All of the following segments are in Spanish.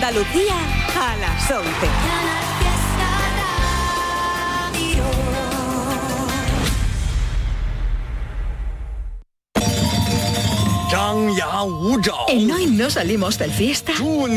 Andalucía a las 11. En Hoy No Salimos del Fiesta.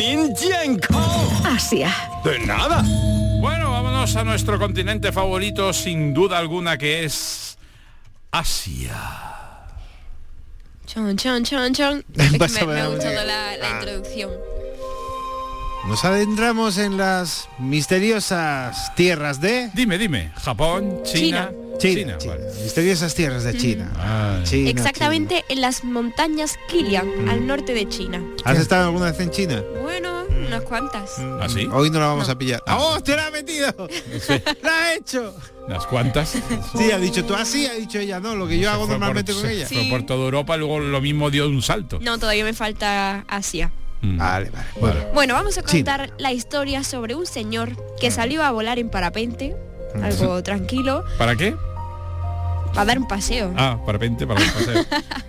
Asia. De nada. Bueno, vámonos a nuestro continente favorito, sin duda alguna, que es Asia. Chon. Es que me ha gustado la introducción. Nos adentramos en las misteriosas tierras de... Dime. Japón, China. China. Vale. Misteriosas tierras de China. China. Exactamente en las montañas Kilian, al norte de China. ¿Has estado alguna vez en China? Bueno, unas cuantas. ¿Ah, sí? Hoy no la vamos a pillar. ¡Oh, te la ha metido! Sí. ¡La ha hecho! ¿Unas cuantas? Sí, ha dicho tú así, ha dicho ella no, lo que yo hago normalmente con ella. Sí. Fue por toda Europa, luego lo mismo dio un salto. No, todavía me falta Asia. Vale. Bueno, vamos a contar la historia sobre un señor que salió a volar en parapente, algo tranquilo. ¿Para qué? Para dar un paseo. Parapente para un paseo.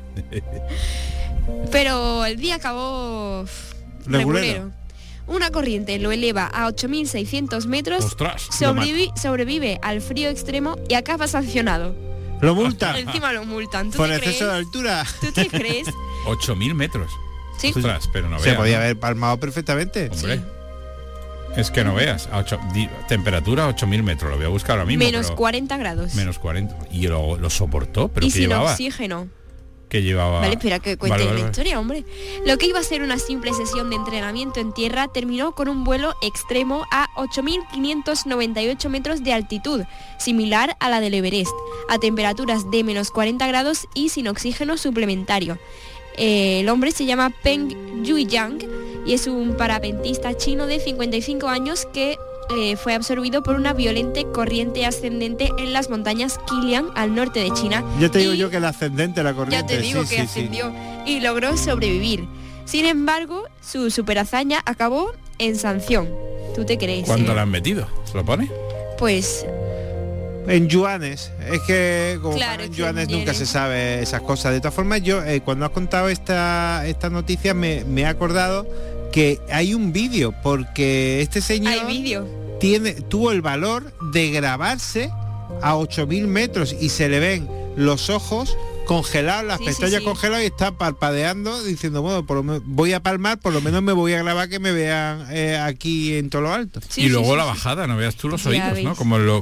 Pero el día acabó regulero. Una corriente lo eleva a 8.600 metros. ¡Ostras! Sobrevive al frío extremo y acaba sancionado. ¿Lo multan? Encima lo multan. ¿Tú ¿Por te exceso crees? de altura? ¿Tú te crees? 8.000 metros. Sí. Ostras, pero no Se veas. podía ¿no? haber palmado perfectamente. Hombre. Sí. Es que no veas. Temperatura 8.000 metros. Lo voy a buscar ahora mismo. Menos 40 grados. Menos 40. Y lo soportó. ¿Pero y qué sin llevaba? oxígeno. Que llevaba... Vale, espera que cuente Vale. la historia, hombre. Lo que iba a ser una simple sesión de entrenamiento en tierra terminó con un vuelo extremo a 8.598 metros de altitud, similar a la del Everest, a temperaturas de menos 40 grados y sin oxígeno suplementario. El hombre se llama Peng Yuiyang y es un parapentista chino de 55 años que fue absorbido por una violenta corriente ascendente en las montañas Kilian al norte de China. Ya te digo yo que el ascendente la corriente. Ya te digo que ascendió y logró sobrevivir. Sin embargo, su superhazaña acabó en sanción. ¿Tú te crees? ¿Cuánto le han metido? ¿Se lo pone? Pues En yuanes, es que como Claro, en es que yuanes nunca tiene- se sabe esas cosas. De todas formas, yo cuando has contado esta noticia me he acordado que hay un vídeo, porque este señor hay vídeo. tuvo el valor de grabarse a 8.000 metros y se le ven los ojos congelados, las Sí, pestañas sí. congeladas, y está parpadeando diciendo, bueno, por lo menos voy a palmar, por lo menos me voy a grabar que me vean aquí en todo lo alto. Sí, y luego sí, la sí. bajada, no veas tú los Ya oídos, ¿no? veis.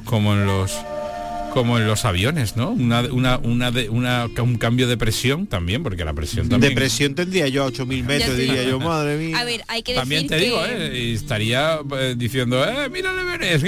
Como en los aviones, ¿no? Un cambio de presión también, porque la presión también... De presión tendría yo a 8.000 metros, te diría digo. yo, madre mía. A ver, hay que También decir te digo, que y estaría diciendo, mira el Everest.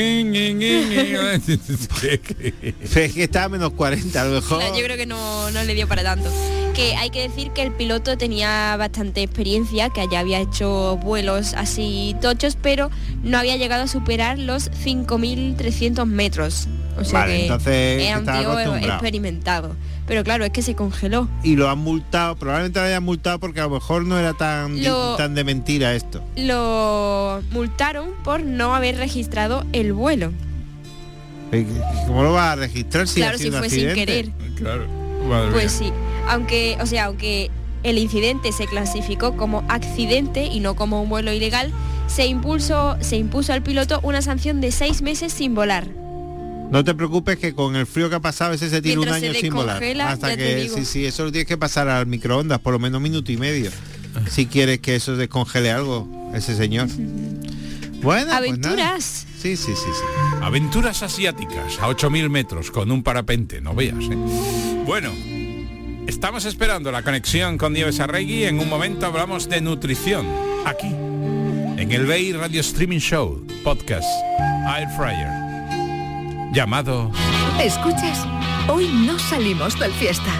Es que está a menos 40 a lo mejor. yo creo que no le dio para tanto. Que hay que decir que el piloto tenía bastante experiencia, que ya había hecho vuelos así tochos, pero no había llegado a superar los 5.300 metros. O sea Vale, que entonces era un estaba tío acostumbrado. experimentado. Pero claro, es que se congeló. Y lo han multado, probablemente lo hayan multado porque a lo mejor no era tan de mentira esto. Lo multaron por no haber registrado el vuelo. ¿Cómo lo vas a registrar si Claro, ha si sido un fue sin accidente? querer. Claro, madre Pues mía. sí, aunque el incidente se clasificó como accidente y no como un vuelo ilegal, se impuso al piloto una sanción de 6 meses sin volar. No te preocupes que con el frío que ha pasado ese se tira un Mientras se año sin volar. descongela, Hasta ya te que digo. sí, eso lo tienes que pasar al microondas, por lo menos 1,5 minutos. Si quieres que eso descongele algo, ese señor. Bueno, Aventuras. Pues sí. Aventuras asiáticas a 8.000 metros con un parapente, no veas. Bueno, estamos esperando la conexión con Nieves Arregui. En un momento hablamos de nutrición aquí en el BEI Radio Streaming Show Podcast Air Fryer llamado ¿Escuchas? Hoy no salimos del fiesta.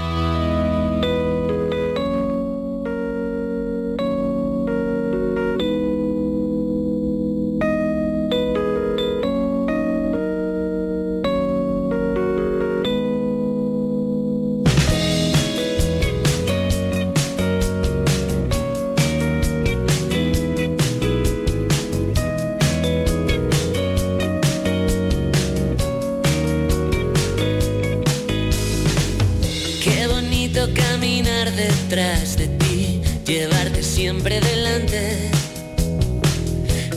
Qué bonito caminar detrás de ti, llevarte siempre delante.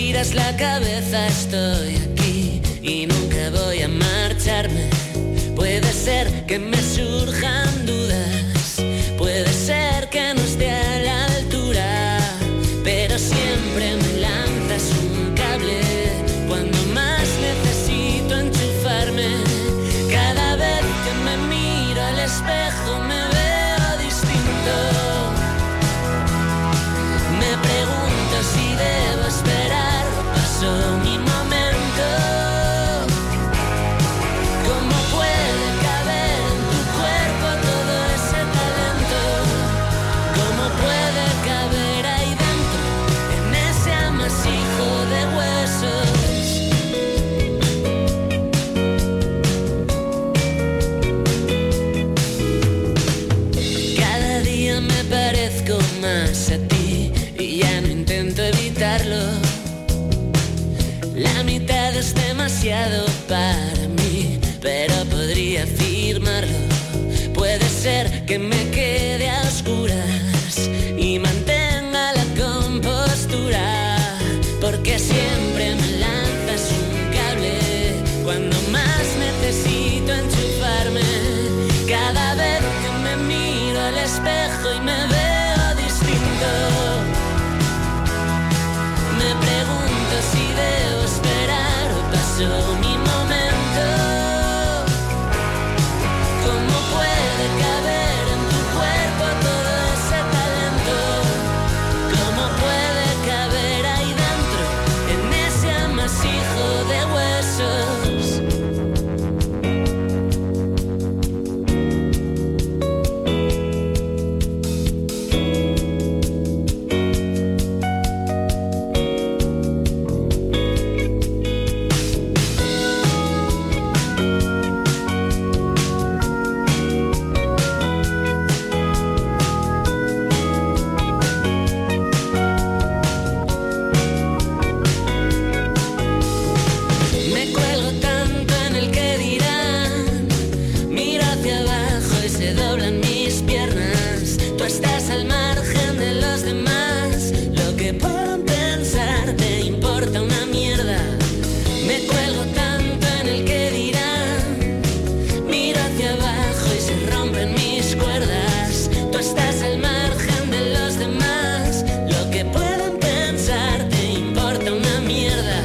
giras la cabeza, estoy aquí y nunca voy a marcharme. Puede ser que me surjan dudas, puede ser que no esté a la altura, pero siempre me lanzas un cable cuando más necesito enchufarme. Cada vez que me miro al espejo me veo distinto. Me pregunto si debo esperar o pasó mi momento. ¿Cómo puede caber en tu cuerpo todo ese talento? ¿Cómo puede caber ahí dentro, en ese amasijo de huesos? Cada día me parezco más a ti y ya no intento evitarlo. La mitad es demasiado para mí, pero podría afirmarlo. Puede ser que me quede a oscuras y mantenga la compostura, porque siempre me lanzas un cable cuando más necesito enchufarme. Cada vez que me miro al espejo y me veo distinto, me pregunto si debo esperar o pasó mi momento. ¿Cómo puede caber en tu cuerpo todo ese talento? ¿Cómo puede caber ahí dentro, en ese amasijo de huesos? Me cuelgo tanto en el que dirán, miro hacia abajo y se doblan mis piernas. Tú estás al margen de los demás, lo que puedan pensar te importa una mierda. Me cuelgo tanto en el que dirán, miro hacia abajo y se rompen mis cuerdas. Tú estás al margen de los demás, lo que puedan pensar te importa una mierda.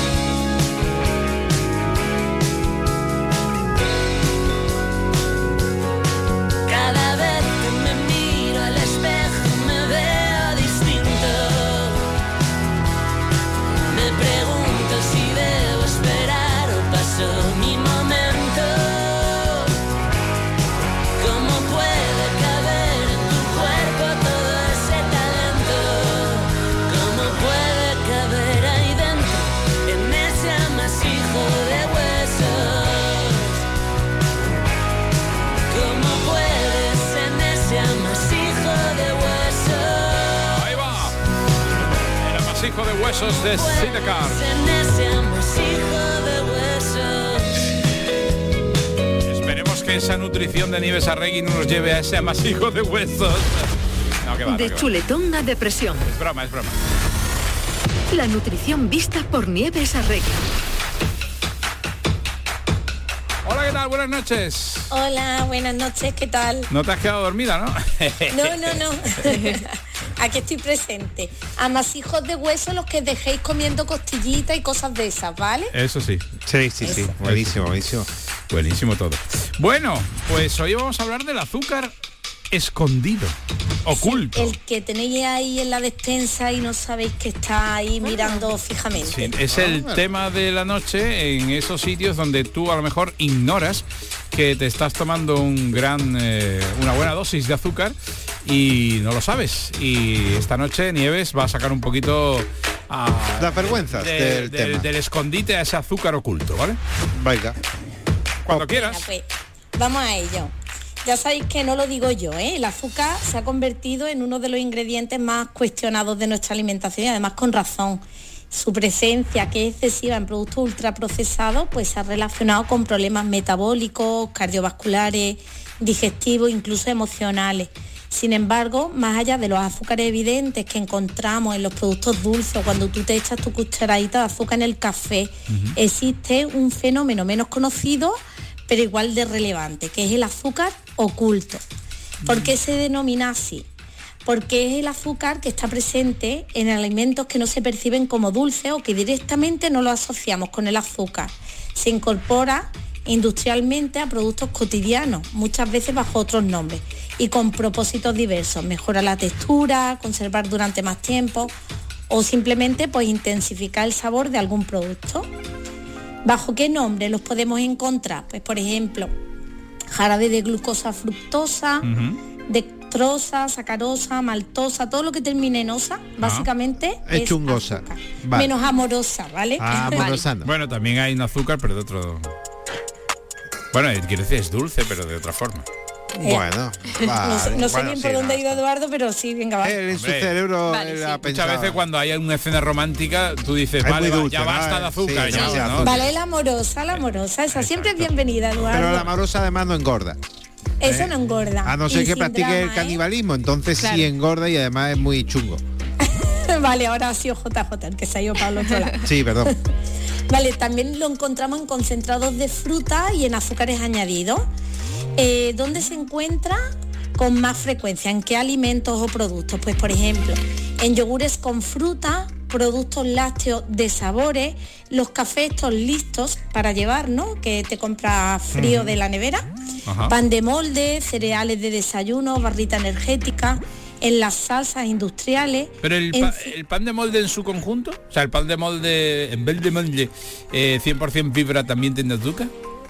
Cada vez que me miro al espejo me veo distinto. Me pregunto si debo esperar o pasó mi momento. ¿Cómo puede caber en tu cuerpo todo ese talento? ¿Cómo puede caber ahí dentro, en ese amasijo de huesos? ¿Cómo puedes en ese amasijo de huesos? Ahí va. El amasijo de huesos de Sidecar. En ese amasijo de huesos. Esperemos que esa nutrición de Nieves Arregui no nos lleve a ese amasijo de huesos. No, que va, De que va. chuletón a depresión. Es broma, es broma. La nutrición vista por Nieves Arregui. Hola, ¿qué tal? Buenas noches. Hola, buenas noches, ¿qué tal? No te has quedado dormida, ¿no? No. Aquí estoy presente. Amasijos de hueso los que dejéis comiendo costillitas y cosas de esas, ¿vale? Eso sí. Sí. Buenísimo. Buenísimo todo. Bueno, pues hoy vamos a hablar del azúcar escondido, oculto. El que tenéis ahí en la despensa y no sabéis que está ahí mirando fijamente. Sí, es el tema de la noche en esos sitios donde tú a lo mejor ignoras que te estás tomando una buena dosis de azúcar y no lo sabes. Y esta noche Nieves va a sacar un poquito las vergüenzas del tema. del escondite a ese azúcar oculto, ¿vale? Venga. Cuando quieras. Venga, pues, vamos a ello. Ya sabéis que no lo digo yo, ¿eh? El azúcar se ha convertido en uno de los ingredientes más cuestionados de nuestra alimentación y además con razón. Su presencia, que es excesiva en productos ultraprocesados, pues se ha relacionado con problemas metabólicos, cardiovasculares, digestivos, incluso emocionales. Sin embargo, más allá de los azúcares evidentes que encontramos en los productos dulces o cuando tú te echas tu cucharadita de azúcar en el café, existe un fenómeno menos conocido, pero igual de relevante, que es el azúcar oculto. ¿Por qué se denomina así? Porque es el azúcar que está presente en alimentos que no se perciben como dulces o que directamente no lo asociamos con el azúcar. Se incorpora industrialmente a productos cotidianos, muchas veces bajo otros nombres y con propósitos diversos: mejorar la textura, conservar durante más tiempo o simplemente pues intensificar el sabor de algún producto. ¿Bajo qué nombre los podemos encontrar? Pues por ejemplo, jarabe de glucosa fructosa, dextrosa, sacarosa, maltosa, todo lo que termine en osa, básicamente es chungosa. Vale. Menos amorosa, ¿vale? Amorosa no. Bueno, también hay un azúcar, pero de otro... Bueno, quiere decir, es dulce, pero de otra forma. Bueno, vale. No sé bien por dónde ha ido Eduardo, pero sí, venga, va. En su cerebro Muchas veces cuando hay una escena romántica, tú dices, es vale, dulce, ya basta de azúcar. Sí, ya, ¿no? ¿no? Vale, la amorosa, esa siempre es bienvenida, Eduardo. Pero la amorosa además no engorda. Eso no engorda. A no ser Y que sin practique drama, el canibalismo, entonces Claro. sí engorda y además es muy chungo. Vale, ahora ha sido JJ, el que se ha ido para el otro lado. Sí, perdón. Vale, también lo encontramos en concentrados de fruta y en azúcares añadidos. ¿Dónde se encuentra con más frecuencia? ¿En qué alimentos o productos? Pues por ejemplo, en yogures con fruta, productos lácteos de sabores, los cafés estos listos para llevar, ¿no? Que te compras frío de la nevera, pan de molde, cereales de desayuno, barrita energética, en las salsas industriales. Pero el pan de molde en su conjunto, o sea, el pan de molde, en vez de molde 100% fibra, también tiene azúcar.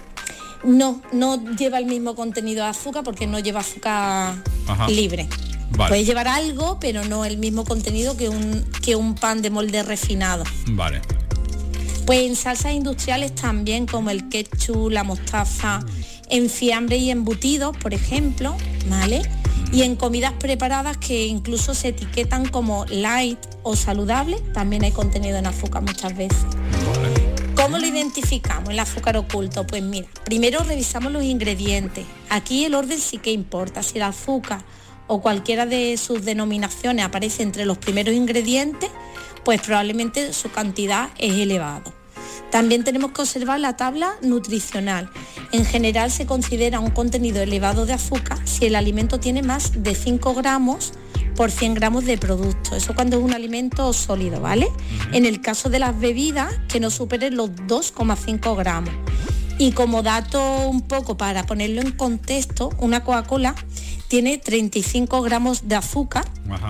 No lleva el mismo contenido de azúcar porque no lleva azúcar libre. Vale. Puede llevar algo, pero no el mismo contenido que un pan de molde refinado. Vale. Pues en salsas industriales también, como el ketchup, la mostaza, en fiambre y embutidos, por ejemplo, ¿vale? Y en comidas preparadas que incluso se etiquetan como light o saludable, también hay contenido en azúcar muchas veces. ¿Cómo lo identificamos, el azúcar oculto? Pues mira, primero revisamos los ingredientes. Aquí el orden sí que importa. Si el azúcar o cualquiera de sus denominaciones aparece entre los primeros ingredientes, pues probablemente su cantidad es elevada. También tenemos que observar la tabla nutricional. En general se considera un contenido elevado de azúcar si el alimento tiene más de 5 gramos por 100 gramos de producto. Eso cuando es un alimento sólido, ¿vale? En el caso de las bebidas, que no superen los 2,5 gramos. Y como dato un poco para ponerlo en contexto, una Coca-Cola tiene 35 gramos de azúcar.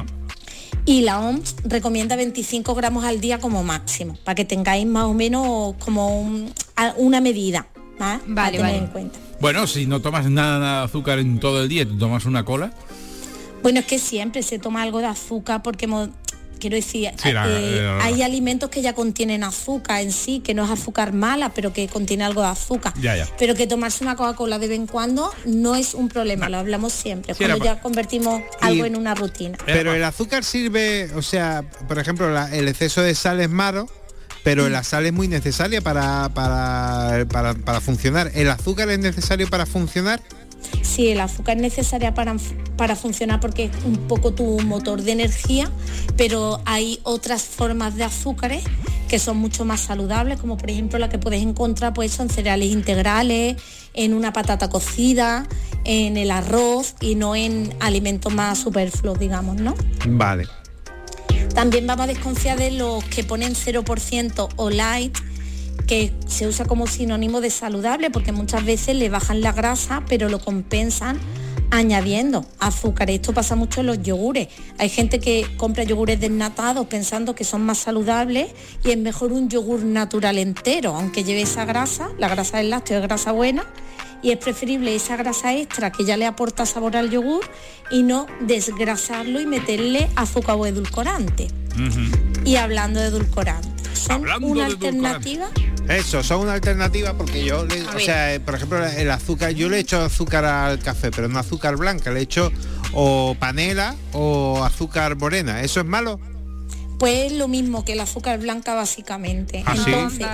Y la OMS recomienda 25 gramos al día como máximo, para que tengáis más o menos como una medida, ¿vale? Para tener en cuenta. Bueno, si no tomas nada de azúcar en todo el día, ¿te tomas una cola? Bueno, es que siempre se toma algo de azúcar porque quiero decir, Sí, hay alimentos que ya contienen azúcar en sí, que no es azúcar mala, pero que contiene algo de azúcar. Ya. Pero que tomarse una Coca-Cola de vez en cuando no es un problema, lo hablamos siempre, Sí, cuando ya convertimos algo en una rutina. Pero el azúcar sirve, o sea, por ejemplo, el exceso de sal es malo, pero la sal es muy necesaria para funcionar. ¿El azúcar es necesario para funcionar? Sí, el azúcar es necesaria para funcionar porque es un poco tu motor de energía, pero hay otras formas de azúcares que son mucho más saludables, como por ejemplo la que puedes encontrar pues en cereales integrales, en una patata cocida, en el arroz y no en alimentos más superfluos, digamos, ¿no? Vale. También vamos a desconfiar de los que ponen 0% o light, que se usa como sinónimo de saludable porque muchas veces le bajan la grasa pero lo compensan añadiendo azúcar. Esto pasa mucho en los yogures. Hay gente que compra yogures desnatados pensando que son más saludables y es mejor un yogur natural entero, aunque lleve esa grasa. La grasa del lácteo es grasa buena y es preferible esa grasa extra que ya le aporta sabor al yogur y no desgrasarlo y meterle azúcar o edulcorante. Y hablando de edulcorante, ¿son una alternativa? Eso, son una alternativa porque yo, por ejemplo, el azúcar, yo le echo azúcar al café, pero no azúcar blanca, le echo o panela o azúcar morena. ¿Eso es malo? Pues lo mismo que el azúcar blanca básicamente. ¿Ah, sí? Entonces,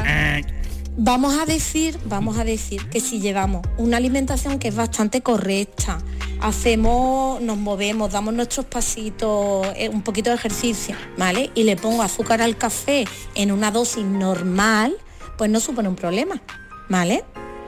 vamos a decir que si llevamos una alimentación que es bastante correcta, nos movemos, damos nuestros pasitos, un poquito de ejercicio, ¿vale? Y le pongo azúcar al café en una dosis normal, pues no supone un problema, ¿vale?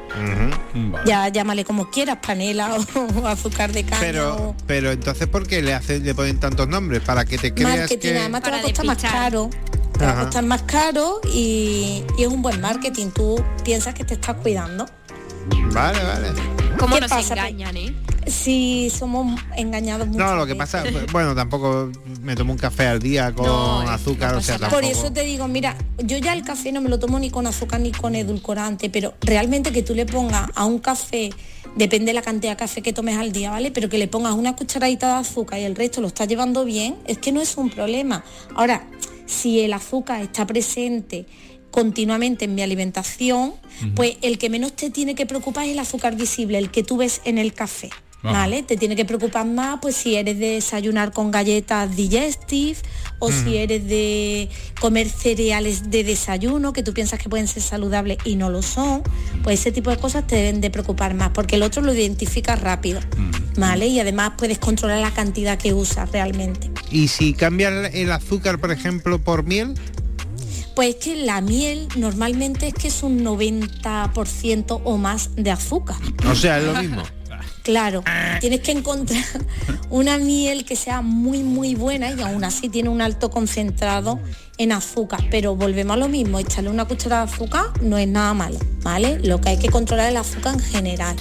Vale. Ya llámale como quieras, panela o azúcar de caña. Pero entonces, ¿por qué le ponen tantos nombres? Para que te creas marketing, que... además te va a Para costar más despistar. caro. Te va a costar más caro y es un buen marketing. Tú piensas que te estás cuidando. Vale. ¿Cómo ¿Qué nos pasa? engañan, eh? Sí, somos engañados mucho. No, lo que pasa, bueno, tampoco me tomo un café al día con No, azúcar, no o sea, pasa nada. tampoco... Por eso te digo, mira, yo ya el café no me lo tomo ni con azúcar ni con edulcorante, pero realmente que tú le pongas a un café, depende de la cantidad de café que tomes al día, ¿vale? Pero que le pongas una cucharadita de azúcar y el resto lo estás llevando bien, es que no es un problema. Ahora, si el azúcar está presente continuamente en mi alimentación, pues el que menos te tiene que preocupar es el azúcar visible, el que tú ves en el café. ¿Vale? Te tiene que preocupar más pues si eres de desayunar con galletas digestive o si eres de comer cereales de desayuno que tú piensas que pueden ser saludables y no lo son, pues ese tipo de cosas te deben de preocupar más porque el otro lo identificas rápido, ¿vale? Y además puedes controlar la cantidad que usas realmente. ¿Y si cambias el azúcar, por ejemplo, por miel? Pues es que la miel normalmente es que es un 90% o más de azúcar. O sea, es lo mismo. Claro, tienes que encontrar una miel que sea muy muy buena y aún así tiene un alto concentrado en azúcar, pero volvemos a lo mismo, echarle una cucharada de azúcar no es nada malo, ¿vale? Lo que hay que controlar es el azúcar en general.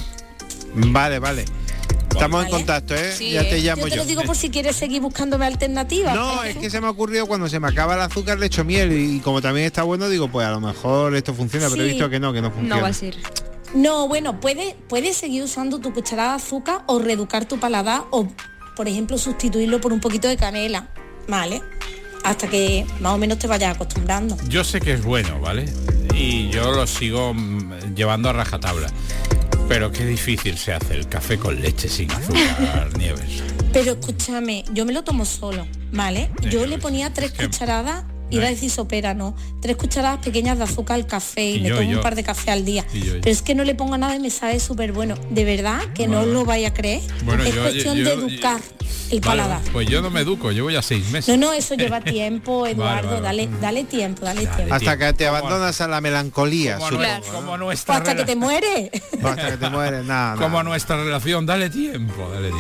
Vale. Estamos en Vale. contacto, ¿eh? Sí, Ya te llamo Yo te lo digo por si quieres seguir buscándome alternativas. No, es que se me ha ocurrido cuando se me acaba el azúcar le echo miel y como también está bueno digo, pues a lo mejor esto funciona, pero he Sí. visto que no funciona. No va a ser. No, bueno, puedes seguir usando tu cucharada de azúcar o reeducar tu paladar o, por ejemplo, sustituirlo por un poquito de canela, ¿vale? Hasta que más o menos te vayas acostumbrando. Yo sé que es bueno, ¿vale? Y yo lo sigo llevando a rajatabla. Pero qué difícil se hace el café con leche sin azúcar, Nieves. Pero escúchame, yo me lo tomo solo, ¿vale? Yo le ponía 3 cucharadas, iba a decir sopera, no, 3 cucharadas pequeñas de azúcar al café y me tomo un par de café al día. Pero es que no le pongo nada y me sabe súper bueno. De verdad que no os lo vaya a creer. Bueno, es cuestión de educar el paladar. Pues yo no me educo, llevo ya 6 meses. No, eso lleva tiempo, Eduardo, Vale. dale tiempo. Hasta que te abandonas a la melancolía, Como, supongo, no- como O nuestra hasta que te mueres. ¿no? Hasta que te mueres, nada. como nuestra relación, dale tiempo.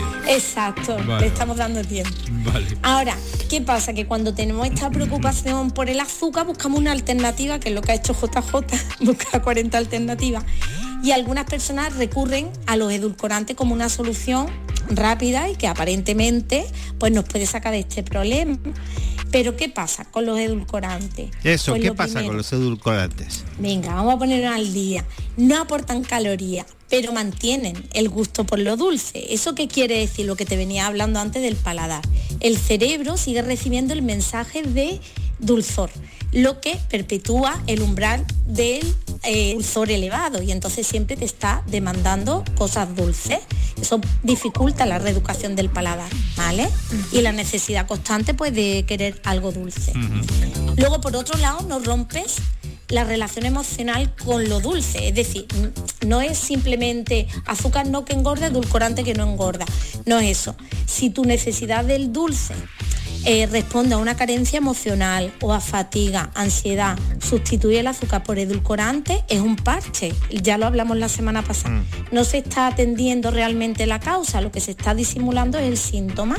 Exacto, Vale. le estamos dando tiempo. Vale. Ahora, ¿qué pasa? Que cuando tenemos esta preocupación por el azúcar, buscamos una alternativa, que es lo que ha hecho JJ, busca 40 alternativas. Y algunas personas recurren a los edulcorantes como una solución rápida y que aparentemente pues nos puede sacar de este problema. Pero ¿qué pasa con los edulcorantes? Eso, Pues ¿qué lo pasa primero, con los edulcorantes? Venga, vamos a ponernos al día. No aportan calorías, pero mantienen el gusto por lo dulce. ¿Eso qué quiere decir? Lo que te venía hablando antes del paladar. El cerebro sigue recibiendo el mensaje de dulzor, lo que perpetúa el umbral del dulzor elevado y entonces siempre te está demandando cosas dulces. Eso dificulta la reeducación del paladar, ¿vale? Y la necesidad constante pues de querer algo dulce. Luego, por otro lado, no rompes la relación emocional con lo dulce, es decir, no es simplemente azúcar no que engorda, edulcorante que no engorda, no es eso. Si tu necesidad del dulce responde a una carencia emocional o a fatiga, ansiedad, sustituye el azúcar por edulcorante, es un parche, ya lo hablamos la semana pasada. No se está atendiendo realmente la causa, lo que se está disimulando es el síntoma.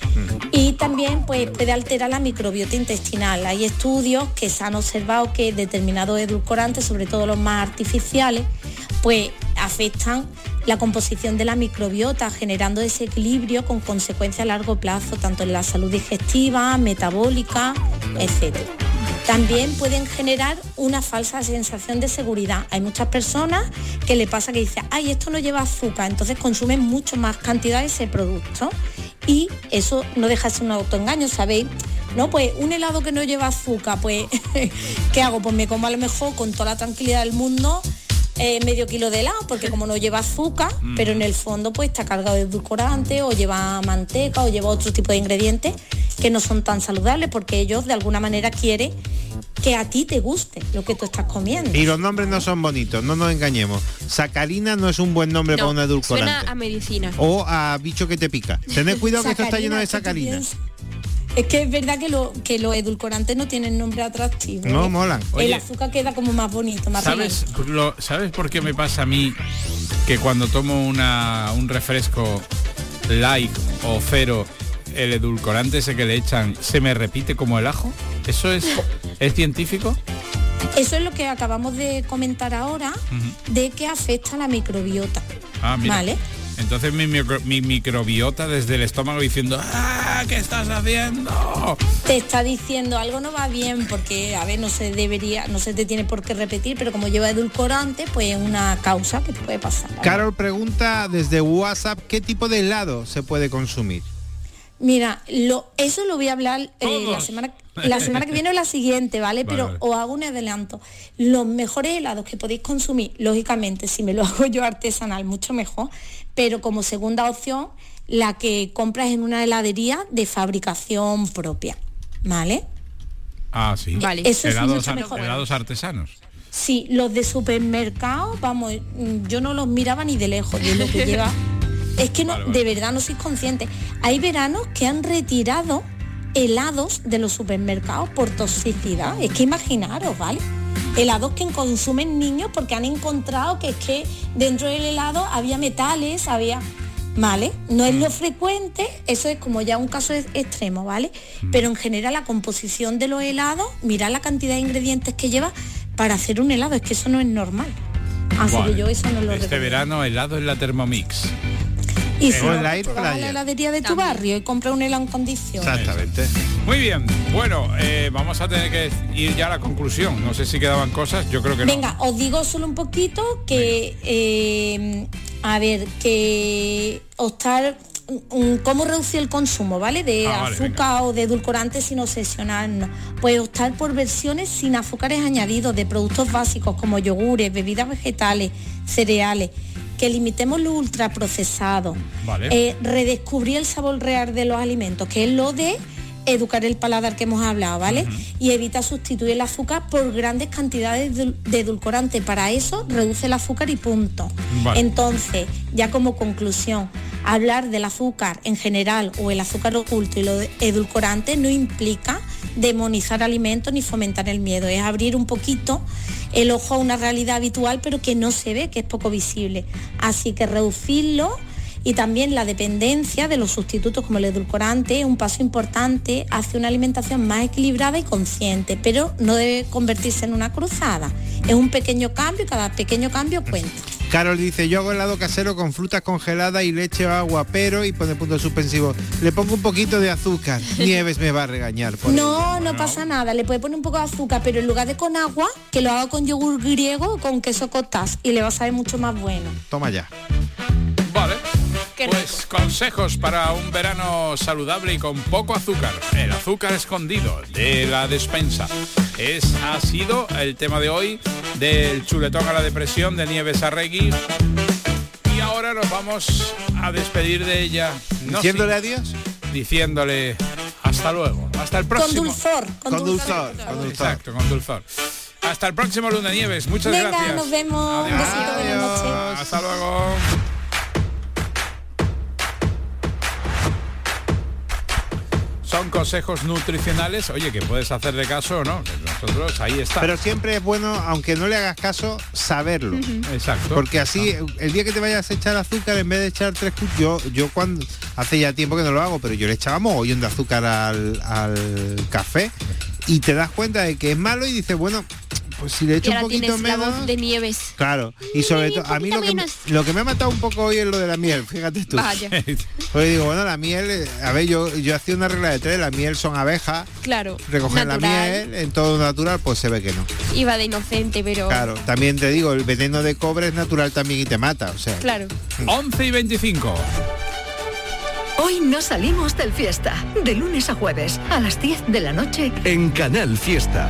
Y también pues, puede alterar la microbiota intestinal. Hay estudios que se han observado que determinados edulcorantes, sobre todo los más artificiales, pues afectan la composición de la microbiota, generando desequilibrio con consecuencias a largo plazo, tanto en la salud digestiva, metabólica, etc. También pueden generar una falsa sensación de seguridad. Hay muchas personas que le pasa que dicen, ay, esto no lleva azúcar, entonces consumen mucho más cantidad de ese producto. Y eso no deja de ser un autoengaño, ¿sabéis? No, pues un helado que no lleva azúcar, pues, ¿qué hago? Pues me como a lo mejor con toda la tranquilidad del mundo medio kilo de helado, porque como no lleva azúcar, pero en el fondo pues está cargado de edulcorante o lleva manteca o lleva otro tipo de ingredientes que no son tan saludables, porque ellos de alguna manera quieren que a ti te guste lo que tú estás comiendo. Y los nombres no son bonitos, no nos engañemos. Sacarina no es un buen nombre para un edulcorante. Suena a medicina. O a bicho que te pica. Tened cuidado que esto está lleno de sacarina. Es que es verdad que los edulcorantes no tienen nombre atractivo. No, molan. El azúcar queda como más bonito, más ¿Sabes por qué me pasa a mí que cuando tomo un refresco light o cero, el edulcorante ese que le echan se me repite como el ajo? ¿Eso es científico? Eso es lo que acabamos de comentar ahora, de que afecta a la microbiota. Mira. ¿Vale? Entonces mi microbiota desde el estómago diciendo, ¿qué estás haciendo? Te está diciendo algo no va bien porque, a ver, no se te tiene por qué repetir, pero como lleva edulcorante, pues es una causa que te puede pasar, ¿vale? Carol pregunta desde WhatsApp, ¿qué tipo de helado se puede consumir? Mira, eso lo voy a hablar la semana que viene o la siguiente, ¿vale? Pero os hago un adelanto. Los mejores helados que podéis consumir, lógicamente, si me lo hago yo artesanal, mucho mejor, pero como segunda opción, la que compras en una heladería de fabricación propia, ¿vale? Sí. Vale. Eso es mucho mejor. Helados artesanos. Sí, los de supermercado, vamos, yo no los miraba ni de lejos, de lo que lleva. Es que no, de verdad no sois conscientes. Hay veranos que han retirado helados de los supermercados por toxicidad. Es que imaginaros, ¿vale? Helados que consumen niños porque han encontrado que es que dentro del helado había metales, ¿vale? No es lo frecuente, eso es como ya un caso extremo, ¿vale? Pero en general la composición de los helados, mirad la cantidad de ingredientes que lleva para hacer un helado, es que eso no es normal. Así que yo eso no lo recomiendo. Verano helado en la Thermomix. Y si no, vas a la heladería de tu barrio y compra un helado en condiciones. Exactamente. Muy bien. Bueno, vamos a tener que ir ya a la conclusión. No sé si quedaban cosas, yo creo que no. Venga, os digo solo un poquito que, que optar, cómo reducir el consumo, ¿vale? De azúcar o de edulcorantes sin obsesionarnos. Pues optar por versiones sin azúcares añadidos de productos básicos como yogures, bebidas vegetales, cereales. Que limitemos lo ultraprocesado, redescubrir el sabor real de los alimentos, que es lo de educar el paladar que hemos hablado, ¿vale? Y evita sustituir el azúcar por grandes cantidades de edulcorante. Para eso, reduce el azúcar y punto. Entonces, ya como conclusión, hablar del azúcar en general o el azúcar oculto y los edulcorantes no implica demonizar alimentos ni fomentar el miedo, es abrir un poquito el ojo a una realidad habitual pero que no se ve, que es poco visible. Así que reducirlo, y también la dependencia de los sustitutos como el edulcorante es un paso importante hacia una alimentación más equilibrada y consciente, pero no debe convertirse en una cruzada. Es un pequeño cambio y cada pequeño cambio cuenta. Carol dice, yo hago helado casero con frutas congeladas y leche o agua, pero, y pone punto suspensivo, le pongo un poquito de azúcar. Nieves me va a regañar por No pasa nada, le puede poner un poco de azúcar, pero en lugar de con agua, que lo haga con yogur griego o con queso cottage y le va a saber mucho más bueno. Toma ya. Vale. Pues consejos para un verano saludable y con poco azúcar. El azúcar escondido de la despensa. Ha sido el tema de hoy del chuletón a la depresión de Nieves Arregui. Y ahora nos vamos a despedir de ella. ¿Diciéndole adiós? Diciéndole hasta luego. Hasta el próximo. Con dulzor. Exacto, con dulzor. Hasta el próximo lunes, Nieves. Muchas gracias. Nos vemos. Adiós. Un besito, buenas noches. Hasta luego. Son consejos nutricionales, oye, que puedes hacer de caso o no, que nosotros ahí está. Pero siempre es bueno, aunque no le hagas caso, saberlo. Exacto. Porque así, el día que te vayas a echar azúcar, en vez de echar 3 yo cuando, hace ya tiempo que no lo hago, pero yo le echaba mogollón de azúcar al café y te das cuenta de que es malo y dices, bueno, pues si le echo un poquito menos, la voz de Nieves. Claro, y sobre todo a mí lo que me ha matado un poco hoy es lo de la miel, fíjate tú. Vaya. Pues digo, bueno, la miel, a ver, yo hacía una regla de 3, la miel son abejas. Claro. Recoger natural. la miel en todo natural, pues se ve que no. Iba de inocente, pero Claro, también te digo, el veneno de cobre es natural también y te mata, o sea. Claro. 11:25. Hoy no salimos del fiesta. De lunes a jueves, a las 10 de la noche. En Canal Fiesta.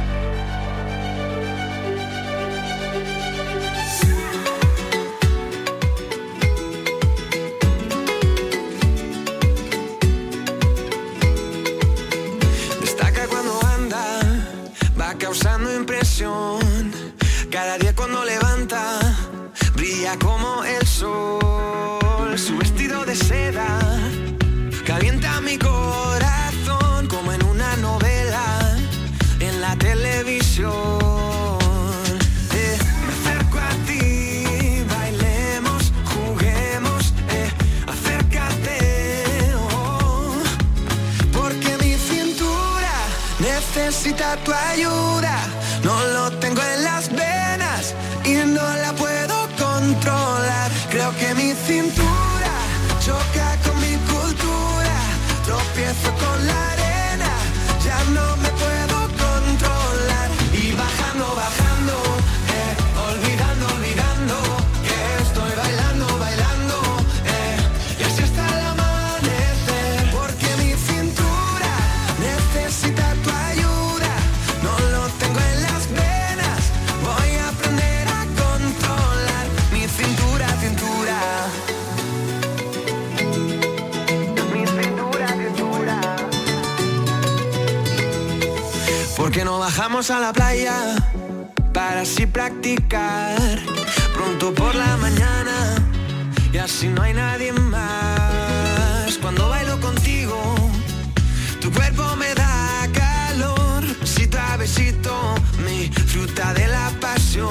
Causando su vestido de seda calienta mi corazón como en una novela en la televisión. Me acerco a ti, bailemos, juguemos, acércate, porque mi cintura necesita tu ayuda. No lo tengo en las venas y no la puedo controlar. Creo que mi cintura choca con mi cultura. Tropiezo con la arena, ya no me puedo controlar. Y bajando, bajando, olvidando, olvidando que estoy bailando, bailando, y así hasta el amanecer. Porque mi cintura necesita tu ayuda. No lo tengo en las venas, voy a aprender a controlar mi cintura, cintura. Mi cintura, cintura. ¿Por qué no bajamos a la playa para así practicar pronto por la mañana y así no hay nadie más? Cuando bailo contigo, tu cuerpo me da calor, besito a besito, mi fruta de la pasión.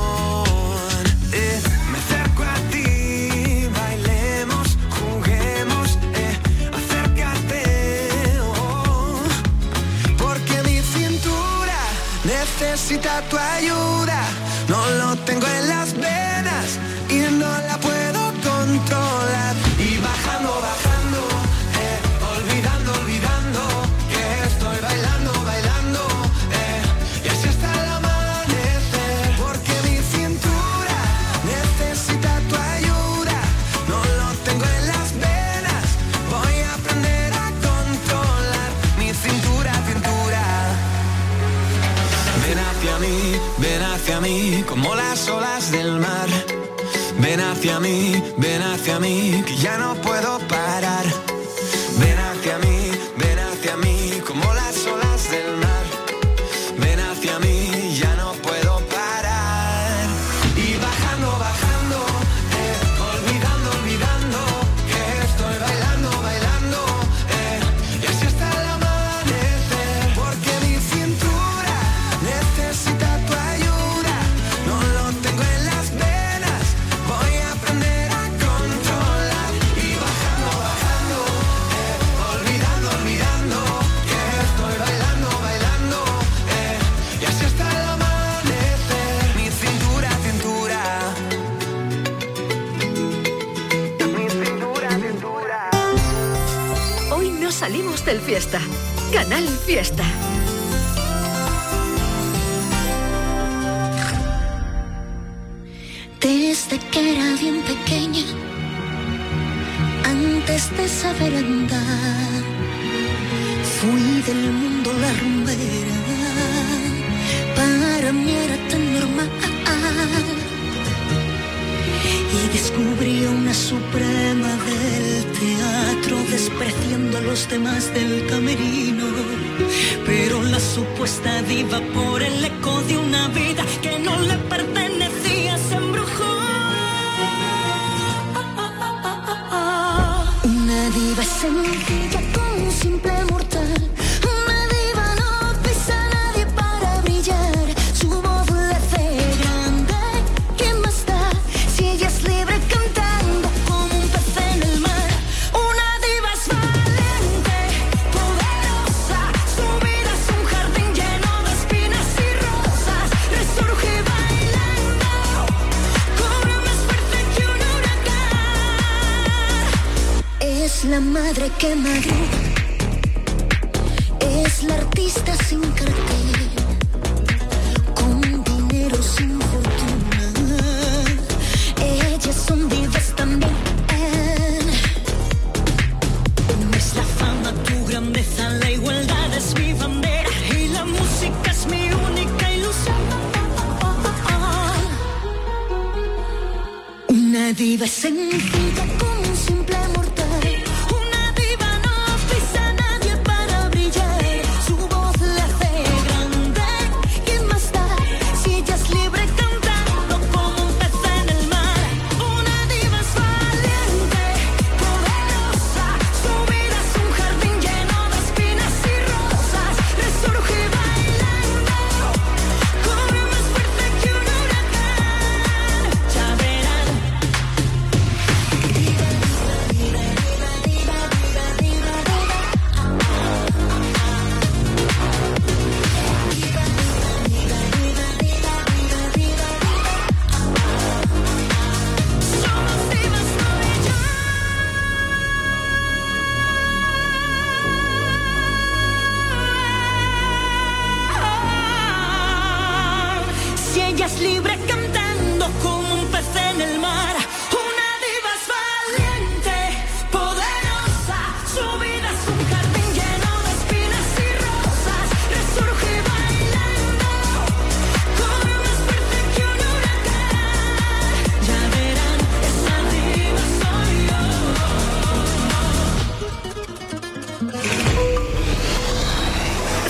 Me acerco a ti, bailemos, juguemos, acércate, porque mi cintura necesita tu ayuda. No lo tengo en las venas y no la puedo controlar. Y bajando, bajando, olvidando, olvidando que estoy bailando, bailando, y así hasta el amanecer. Porque mi cintura necesita tu ayuda. No lo tengo en las venas, voy a aprender a controlar mi cintura, cintura. Ven hacia mí, como las olas del mar. Ven hacia mí, que ya no puedo parar. Ven hacia mí, como las olas del mar. Ven hacia mí, ya no puedo parar. Y bajando, bajando, olvidando, olvidando que estoy bailando, bailando, y así hasta el amanecer. Porque mi cintura necesita tu ayuda. No lo tengo en las venas, voy a aprender a controlar. Y bajando, bajando, olvidando, olvidando que estoy bailando, bailando, y así hasta el amanecer. Mi cintura, cintura. Mi cintura, cintura. Hoy no salimos del Fiesta. Canal Fiesta. Desde que era bien pequeña, antes de saber andar, fui del mundo la rumbera. Para mí era tan normal. Y descubrí una suprema del teatro, despreciando a los demás del camerino. Pero la supuesta diva, por el eco de una vida que no le pertenecía, se embrujó. Una diva sencilla como un simple mortal. Una diva no pisa a nadie para brillar. Su voz le hace grande. ¿Qué más da si ella es libre cantando como un pez en el mar? Una diva es valiente, poderosa. Su vida es un jardín lleno de espinas y rosas. Resurge bailando, cobra más fuerza que un huracán. Es la madre que madruga, es la artista sin cartel, con dinero sin fortuna. Ellas son divas también. No es la fama tu grandeza, la igualdad es mi bandera y la música es mi única ilusión. Una diva sencilla como un simple mortal. Una diva no pisa a nadie para brillar. Su voz le hace grande. ¿Qué más da si ella es libre cantando como un pez en el mar? Una diva es valiente,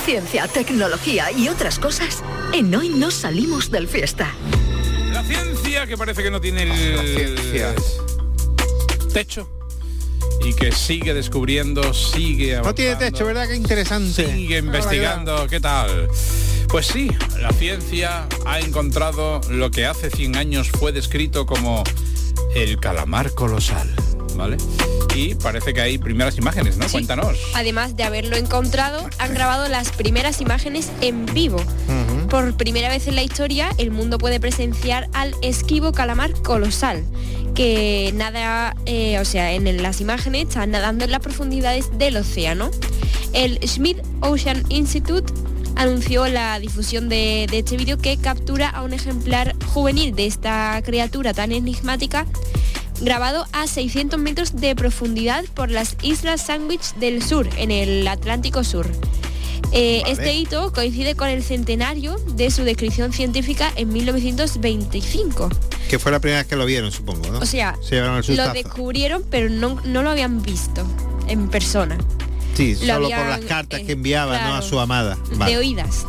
ciencia, tecnología y otras cosas en Hoy no salimos del fiesta. La ciencia que parece que no tiene el techo y que sigue descubriendo, sigue avanzando. No tiene techo, ¿verdad? Qué interesante. Sigue investigando, ¿qué tal? Pues sí, la ciencia ha encontrado lo que hace 100 años fue descrito como el calamar colosal, ¿vale? Y parece que hay primeras imágenes, ¿no? Sí. Cuéntanos. Además de haberlo encontrado, han grabado las primeras imágenes en vivo. Por primera vez en la historia, el mundo puede presenciar al esquivo calamar colosal, que nada, en las imágenes está nadando en las profundidades del océano. El Schmidt Ocean Institute anunció la difusión de este vídeo que captura a un ejemplar juvenil de esta criatura tan enigmática, grabado a 600 metros de profundidad por las Islas Sandwich del Sur, en el Atlántico Sur. Este hito coincide con el centenario de su descripción científica en 1925. Que fue la primera vez que lo vieron, supongo, ¿no? O sea, se llevaron el sustazo. lo descubrieron, pero no lo habían visto en persona. Sí, Lo solo habían, por las cartas que enviaba, claro, ¿no? A su amada. De Vale. oídas.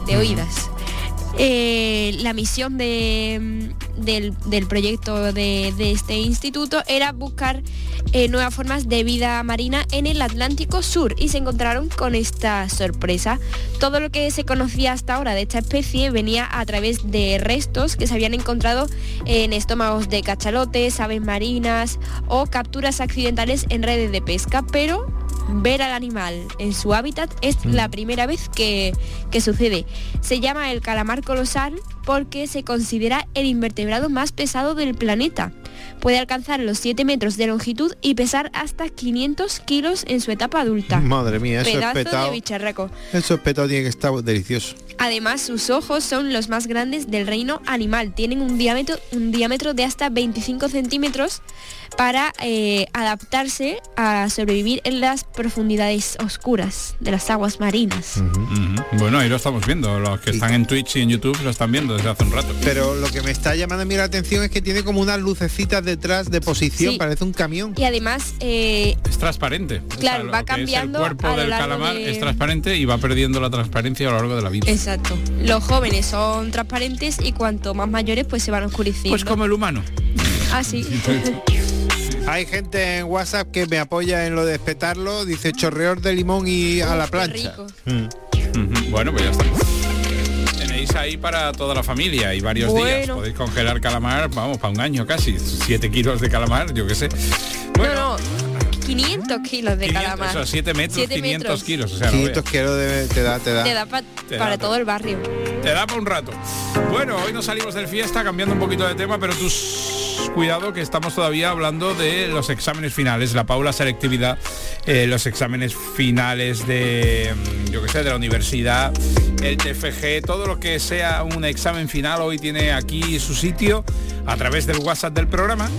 La misión del proyecto de este instituto era buscar nuevas formas de vida marina en el Atlántico Sur, y se encontraron con esta sorpresa. Todo lo que se conocía hasta ahora de esta especie venía a través de restos que se habían encontrado en estómagos de cachalotes, aves marinas o capturas accidentales en redes de pesca, pero ver al animal en su hábitat es la primera vez que sucede. Se llama el calamar colosal porque se considera el invertebrado más pesado del planeta. Puede alcanzar los 7 metros de longitud y pesar hasta 500 kilos en su etapa adulta. Madre mía, eso Pedazo es petado. de bicharraco. Eso es petado, tiene que estar delicioso. Además, sus ojos son los más grandes del reino animal. Tienen un diámetro de hasta 25 centímetros para adaptarse a sobrevivir en las profundidades oscuras de las aguas marinas. Bueno, ahí lo estamos viendo. Los que están en Twitch y en YouTube lo están viendo desde hace un rato. Pero lo que me está llamando a mí la atención es que tiene como unas lucecitas detrás de posición, Sí. parece un camión. Y además, Es transparente. claro, lo va que cambiando es el cuerpo a lo del largo calamar de- es transparente y va perdiendo la transparencia a lo largo de la vida. exacto, los jóvenes son transparentes y cuanto más mayores pues se van oscureciendo. Pues como el humano. Ah, sí. Hay gente en WhatsApp que me apoya en lo de espetarlo, dice chorreor de limón y a la Qué plancha. rico. Bueno, pues ya está. Tenéis ahí para toda la familia y varios días. Podéis congelar calamar, vamos, para un año casi. 7 kilos de calamar, yo qué sé. Bueno, No, 500 kilos de 500, calamar. o sea, 7 metros, 7 500 metros. kilos. O sea, no 500 veas. kilos te da. Te da Te para da todo el barrio. Te da para un rato. Bueno, hoy nos salimos del fiesta cambiando un poquito de tema, pero cuidado que estamos todavía hablando de los exámenes finales, la Paula selectividad, los exámenes finales de, yo qué sé, de la universidad, el TFG, todo lo que sea un examen final hoy tiene aquí su sitio a través del WhatsApp del programa.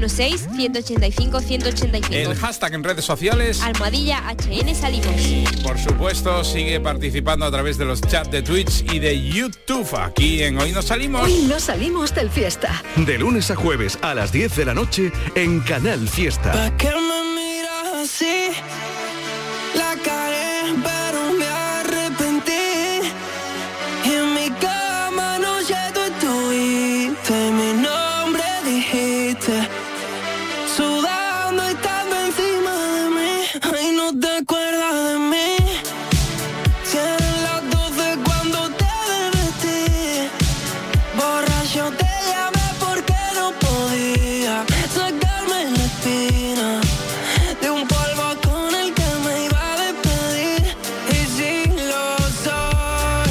616-185-185. El hashtag en redes sociales. Almohadilla HN salimos. Y por supuesto sigue participando a través de los chats de Twitch y de YouTube aquí en Hoy Nos Salimos. Hoy no salimos del fiesta. De lunes a jueves a las 10 de la noche en Canal Fiesta. ¿Pa' qué me miras así? La cagué, pero me arrepentí. Y en mi cama anoche tú estuviste, mi nombre dijiste, sudando y estando encima de mí. Ay, no te acuerdas de mí. Si eran las 12 cuando te desvestí, borracho te llamé porque no podía sacarme la espina de un polvo con el que me iba a despedir. Y si lo soy,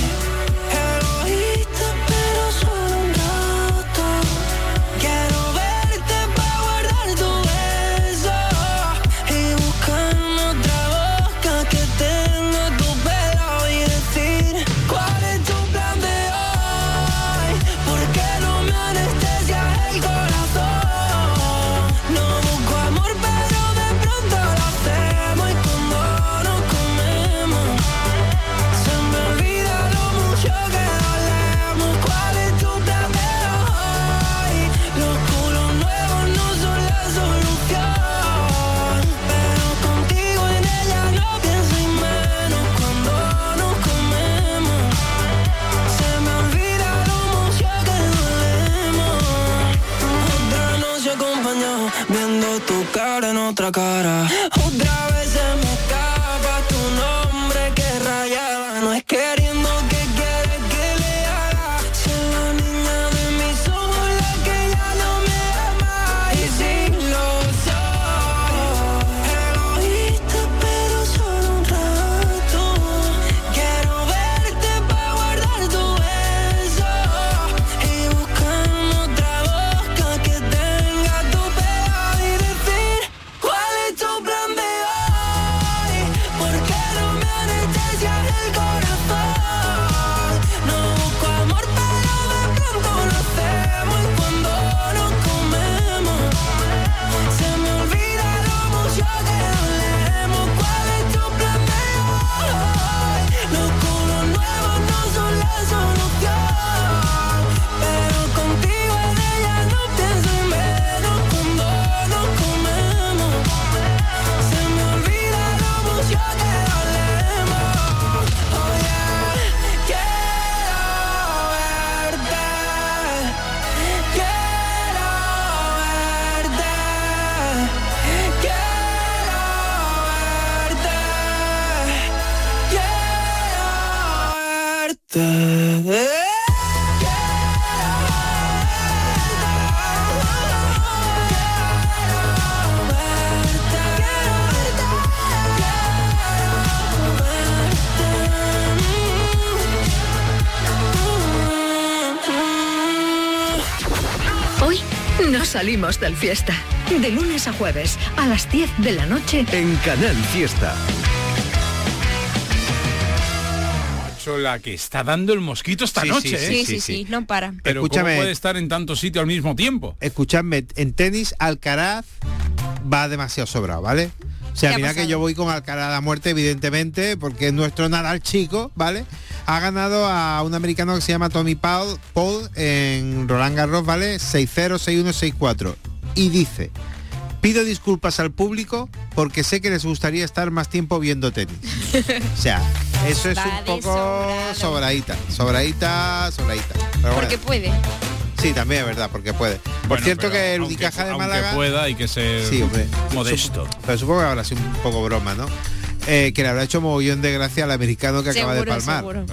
egoísta pero solo un rato. Quiero verte pa' guardar tu beso y buscarme otra boca tu cara en otra cara. Otra vez se me escapa tu nombre que rayaba. No es queriendo que quiere que le haga. Si es la niña de mis ojos la que ya no me ama. Y si lo soy, egoísta pero solo un rato. Quiero verte pa' guardar tu beso y buscarme otra boca que tenga tu pelo y decir cuál es tu plan de hoy. Porque no me anestesias el corazón. No busco amor pero de pronto lo hacemos. Y cuando nos comemos se me olvida lo mucho que dolemos. ¿Cuál es tu plan de hoy? Los culos nuevos no son la solución, pero contigo en ella no pienso en menos. Cuando nos comemos se me olvida lo mucho que dolemos. Oh yeah, quiero verte, quiero verte, quiero verte, quiero verte. Hoy no salimos del Fiesta. De lunes a jueves, a las 10 de la noche. En Canal Fiesta. Macho, la que está dando el mosquito esta Sí, noche, sí, ¿eh? Sí, no para. Pero Escúchame. ¿cómo puede estar en tantos sitios al mismo tiempo? Escuchadme, en tenis Alcaraz va demasiado sobrado, ¿vale? O sea, ¿Qué ha mira que pasado? yo voy con Alcaraz a muerte, evidentemente, porque es nuestro Nadal chico, ¿vale? Ha ganado a un americano que se llama Tommy Paul en Roland Garros, ¿vale? 6-0, 6-1, 6-4. Y dice: pido disculpas al público porque sé que les gustaría estar más tiempo viendo tenis. O sea, eso es Va un de poco sobrado. sobradita. Pero Porque bueno, puede. sí, también es verdad, porque puede. Por Bueno, cierto pero que el aunque- Unicaja de aunque Málaga... pueda, hay que ser Sí, hombre. modesto. Pero supongo que habrá sido un poco broma, ¿no? Que le habrá hecho mogollón de gracia al americano que acaba de Seguro, palmar. seguro.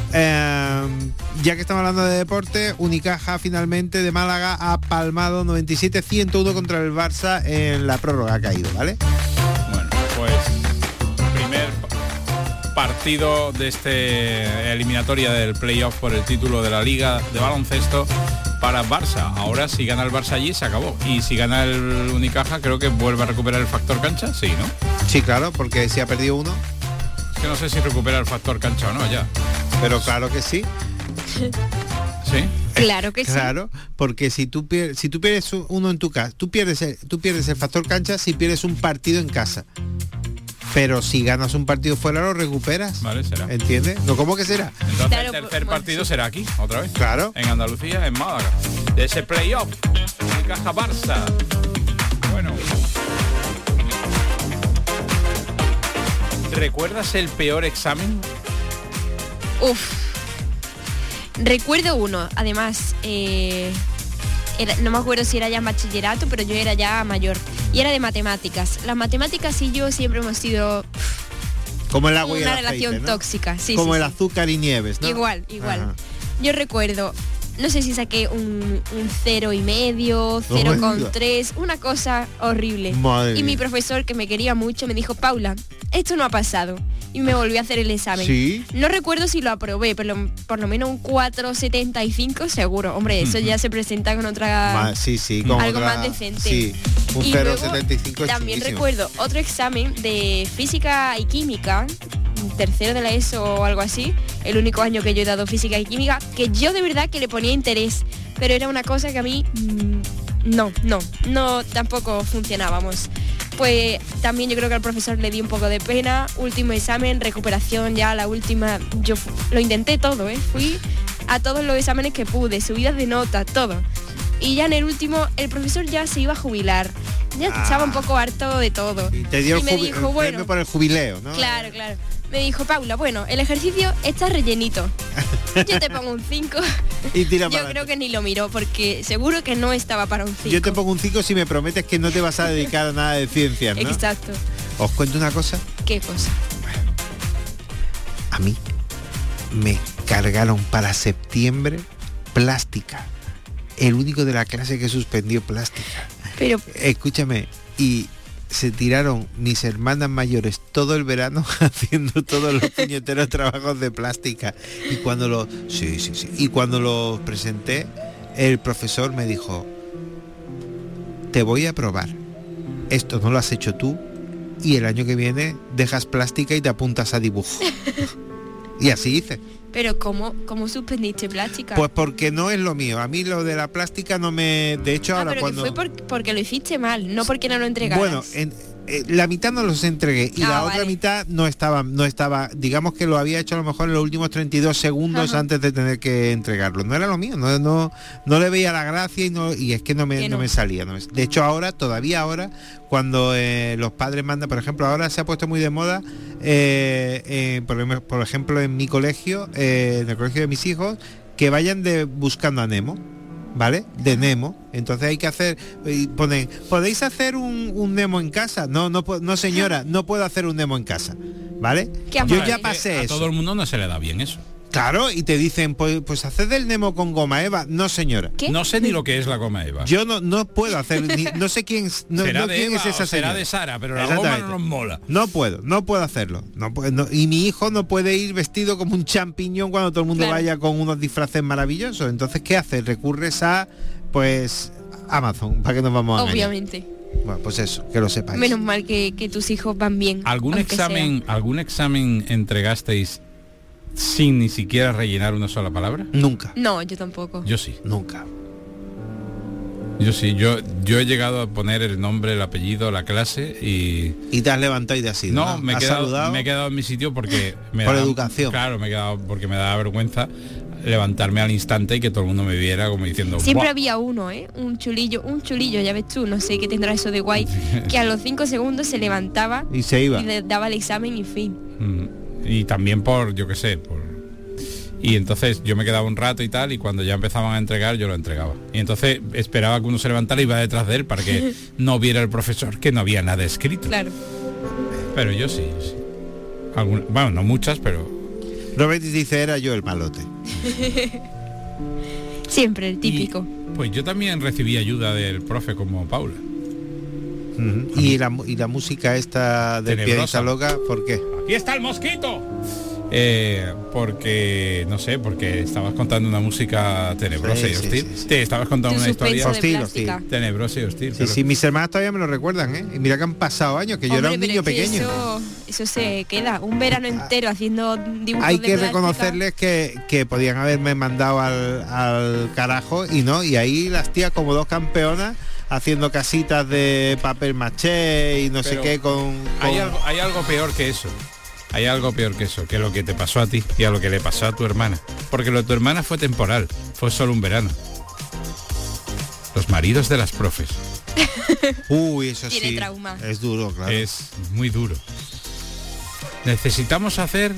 Ya que estamos hablando de deporte, Unicaja finalmente de Málaga ha palmado 97-101 contra el Barça en la prórroga, ha caído, ¿vale? Bueno, pues primer partido de este eliminatoria del playoff por el título de la Liga de Baloncesto para Barça. Ahora si gana el Barça allí se acabó. Y si gana el Unicaja creo que vuelve a recuperar el factor cancha, sí, ¿no? Sí, claro, porque si ha perdido uno, Es que no sé si recupera el factor cancha o no ya. pero claro que sí. ¿Sí? Claro que sí. Claro, porque si tú pierdes uno en tu casa, tú pierdes el factor cancha si pierdes un partido en casa. Pero si ganas un partido fuera lo recuperas. Vale, será. ¿Entiendes? No, ¿cómo que será? Entonces Claro, el tercer bueno, partido sí. será aquí, otra vez. Claro. En Andalucía, en Málaga. De ese playoff. Unicaja Barça. Bueno. ¿Recuerdas el peor examen? Uf. Recuerdo uno, además, no me acuerdo si era ya en bachillerato, pero yo era ya mayor. Y era de matemáticas. Las matemáticas y yo siempre hemos sido Como el agua y el una aceite, relación ¿no? tóxica. Sí, Como sí, el sí. azúcar y nieves, ¿no? Igual. Ajá. Yo recuerdo, no sé si saqué un 0,5, 0,3, una cosa horrible. Madre Y mi mía. profesor, que me quería mucho, me dijo: Paula, esto no ha pasado. Y me volvió a hacer el examen. ¿Sí? No recuerdo si lo aprobé, pero por lo menos un 4,75 seguro. Hombre, eso ya se presenta con otra... Sí, con algo otra- más decente. Sí, un Y luego 0,75 es también chunguísimo. recuerdo otro examen de física y química, tercero de la ESO o algo así, el único año que yo he dado física y química, que yo de verdad que le ponía interés, pero era una cosa que a mí no tampoco funcionábamos. Pues también yo creo que al profesor le di un poco de pena. Último examen, recuperación ya, la última, yo lo intenté todo, fui a todos los exámenes que pude, subidas de nota, todo. Y ya en el último, el profesor ya se iba a jubilar, ya estaba un poco harto de todo. Y te dio Y me dijo, el bueno, premio por el jubileo, ¿no? claro. me dijo, Paula, bueno, el ejercicio está rellenito. Yo te pongo un 5. Y tira Yo para creo adelante. que ni lo miró porque seguro que no estaba para un 5. Yo te pongo un 5 si me prometes que no te vas a dedicar a nada de ciencias, ¿no? Exacto. Os cuento una cosa. ¿Qué cosa? A mí me cargaron para septiembre plástica. El único de la clase que suspendió plástica. Pero Escúchame, y se tiraron mis hermanas mayores todo el verano haciendo todos los puñeteros trabajos de plástica. Y cuando los... Sí. Y cuando los presenté, el profesor me dijo, te voy a probar. Esto no lo has hecho tú y el año que viene dejas plástica y te apuntas a dibujo. Y así hice. Pero ¿cómo suspendiste plástica? Pues porque no es lo mío. A mí lo de la plástica no me... De hecho, ahora pero cuando... que fue porque lo hiciste mal, no porque no lo entregaras. Bueno, la mitad no los entregué y la otra vale. mitad no estaba, digamos que lo había hecho a lo mejor en los últimos 32 segundos Ajá. antes de tener que entregarlo. No era lo mío, no le veía la gracia y es que no me salía. De hecho, todavía ahora, cuando los padres mandan, por ejemplo, ahora se ha puesto muy de moda, por ejemplo, en mi colegio, en el colegio de mis hijos, que vayan buscando a Nemo. ¿Vale? De Nemo. Entonces hay que hacer, ponen, ¿podéis hacer un Nemo en casa? No señora, no puedo hacer un Nemo en casa. ¿Vale? Yo ya pasé a eso. todo el mundo no se le da bien eso. Claro, y te dicen, pues haced el Nemo con goma eva. No, señora. ¿Qué? No sé ni lo que es la goma eva. Yo no puedo hacer, no sé quién, será de quién Eva es esa o será señora. de Sara, pero la goma no nos mola. No puedo hacerlo. Y mi hijo no puede ir vestido como un champiñón cuando todo el mundo Claro. vaya con unos disfraces maravillosos. Entonces, ¿qué haces? Recurres a, pues, Amazon, para que nos vamos a engañar. Obviamente. Bueno, pues eso, que lo sepáis. Menos mal que tus hijos van bien. ¿Algún aunque examen entregasteis sin ni siquiera rellenar una sola palabra? Nunca. sea. No, yo tampoco. Yo sí. Nunca. Yo sí. Yo he llegado a poner el nombre, el apellido, la clase y te has levantado y te has ido. no, me he ¿Has quedado saludado? en mi sitio porque Por educación. Claro, me he quedado porque me daba vergüenza levantarme al instante y que todo el mundo me viera como diciendo Siempre "Buah". había uno, un chulillo, ya ves tú, no sé qué tendrá eso de guay, que a los 5 segundos se levantaba Y se iba. y le daba el examen y fin. Y también por, yo qué sé, y entonces yo me quedaba un rato y tal, y cuando ya empezaban a entregar yo lo entregaba. Y entonces esperaba que uno se levantara y iba detrás de él para que no viera el profesor que no había nada escrito. Claro. Pero yo sí. Bueno, no muchas, pero... Robert dice, era yo el malote. Siempre el típico. Pues yo también recibí ayuda del profe como Paula. Y la música esta de Tenebrosa. Pianista Loca, ¿por qué? ¡Aquí está el mosquito! Porque, no sé, porque estabas contando una música tenebrosa Sí, y sí, hostil. sí, sí. Te estabas contando De una historia suspenso de hostil, plástica. tenebrosa y hostil. Sí, pero- sí, mis hermanas todavía me lo recuerdan, ¿eh? Y mira que han pasado años, que yo era Hombre, un pero niño es que pequeño. Eso se queda. Un verano entero haciendo dibujos Hay de que plástica. reconocerles que podían haberme mandado al carajo y no, y ahí las tías como dos campeonas haciendo casitas de papel maché y no sé Pero qué con... Hay algo peor que eso. Hay algo peor que eso, que lo que te pasó a ti y a lo que le pasó a tu hermana. Porque lo de tu hermana fue temporal, fue solo un verano. Los maridos de las profes. Uy, eso Tiene sí. trauma. Es duro, claro. Es muy duro. Necesitamos hacer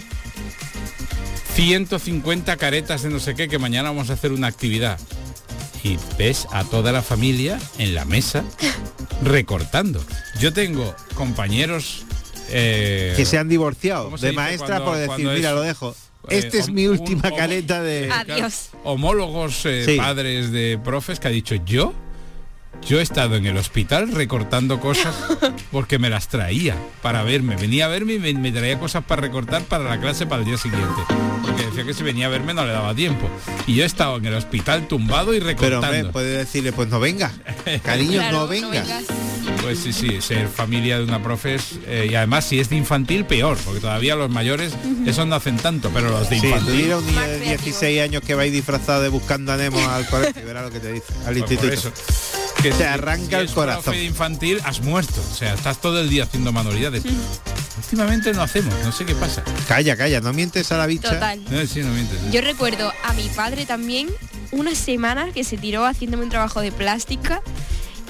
150 caretas de no sé qué, que mañana vamos a hacer una actividad. Y ves a toda la familia en la mesa recortando. Yo tengo compañeros que se han divorciado ¿cómo se de dice maestra cuando- por decir, cuando mira, es, lo dejo. Esta es mi última careta de... Adiós. homólogos Sí. padres de profes que ha dicho yo he estado en el hospital recortando cosas porque me las traía para verme, venía a verme y me traía cosas para recortar para la clase para el día siguiente, porque decía que si venía a verme no le daba tiempo, y yo he estado en el hospital tumbado y Pero recortando. hombre, puede decirle, pues no venga. Cariño, Claro, no venga. vengas. Pues sí, ser familia de una profe es, y además si es de infantil peor, porque todavía los mayores eso no hacen tanto, pero los de Sí, tú infantil dile a un niño Más de creativo. 16 años que va a ir disfrazado de Buscando a Nemo al colegio y verá lo que te dice, al pues instituto. por eso, que Te si- arranca si el es corazón. profe de infantil has muerto, o sea, estás todo el día haciendo manualidades. Últimamente no hacemos, no sé qué pasa. Calla, no mientes a la bicha. Total. No, sí, no mientes. Yo recuerdo a mi padre también una semana que se tiró haciéndome un trabajo de plástica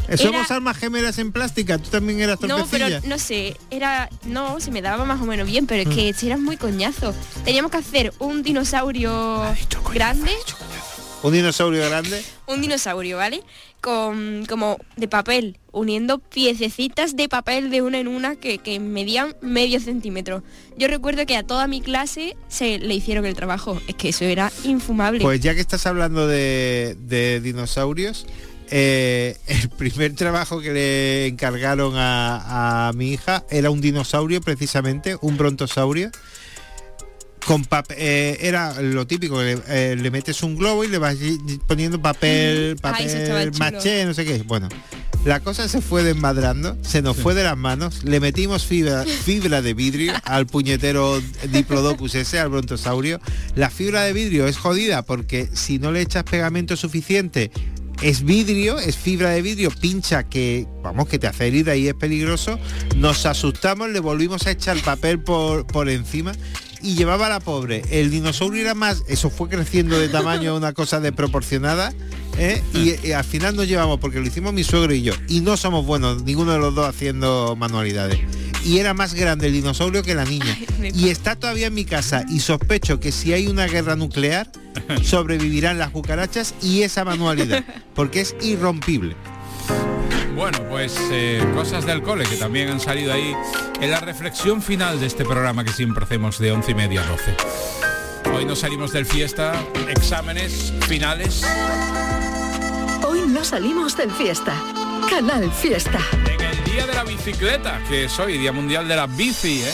Somos almas gemelas en plástica, tú también eras torpecilla. No, pero no sé, se me daba más o menos bien, pero es que eras muy coñazo. Teníamos que hacer un dinosaurio grande. ¿Un dinosaurio grande? Un dinosaurio, ¿vale? Como de papel, uniendo piececitas de papel de una en una que medían medio centímetro. Yo recuerdo que a toda mi clase se le hicieron el trabajo. Es que eso era infumable. Pues ya que estás hablando de dinosaurios, el primer trabajo que le encargaron a mi hija era un dinosaurio, precisamente, un brontosaurio. Con era lo típico, le metes un globo y le vas poniendo papel maché, no sé qué. Bueno, la cosa se fue desmadrando, se nos fue de las manos, le metimos fibra de vidrio al puñetero Diplodocus ese, al brontosaurio. La fibra de vidrio es jodida porque si no le echas pegamento suficiente, es vidrio, es fibra de vidrio, pincha que te hace herida y es peligroso. Nos asustamos, le volvimos a echar papel por encima. Y llevaba a la pobre, el dinosaurio era más, eso fue creciendo de tamaño, una cosa desproporcionada, y al final nos llevamos, porque lo hicimos mi suegro y yo, y no somos buenos, ninguno de los dos haciendo manualidades. Y era más grande el dinosaurio que la niña. Y está todavía en mi casa, y sospecho que si hay una guerra nuclear, sobrevivirán las cucarachas y esa manualidad, porque es irrompible. Bueno, pues cosas del cole que también han salido ahí en la reflexión final de este programa que siempre hacemos de 11:30 a 12. Hoy nos salimos del fiesta, exámenes finales. Hoy no salimos del fiesta. Canal Fiesta. En el día de la bicicleta, que es hoy, Día Mundial de la Bici,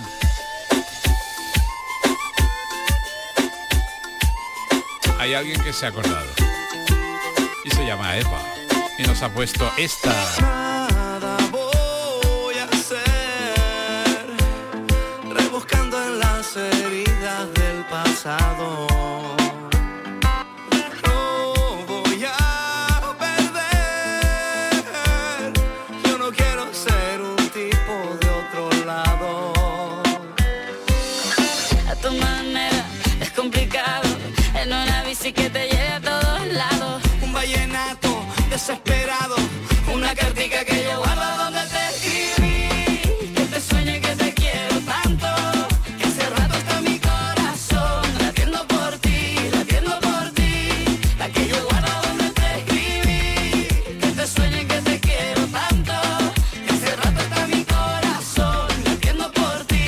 Hay alguien que se ha acordado. Y se llama Eva. Y nos ha puesto esta. Nada voy a hacer, rebuscando en las heridas del pasado. No voy a perder, yo no quiero ser un tipo de otro lado. A tu manera es complicado, en una bici que te lleve a todos lados. Un vallenato desesperado, una cartica que yo guardo donde te escribí, que te sueño y que te quiero tanto, que hace rato está mi corazón latiendo por ti, la que yo guardo donde te escribí, que te sueño y que te quiero tanto, que hace rato está mi corazón latiendo por ti.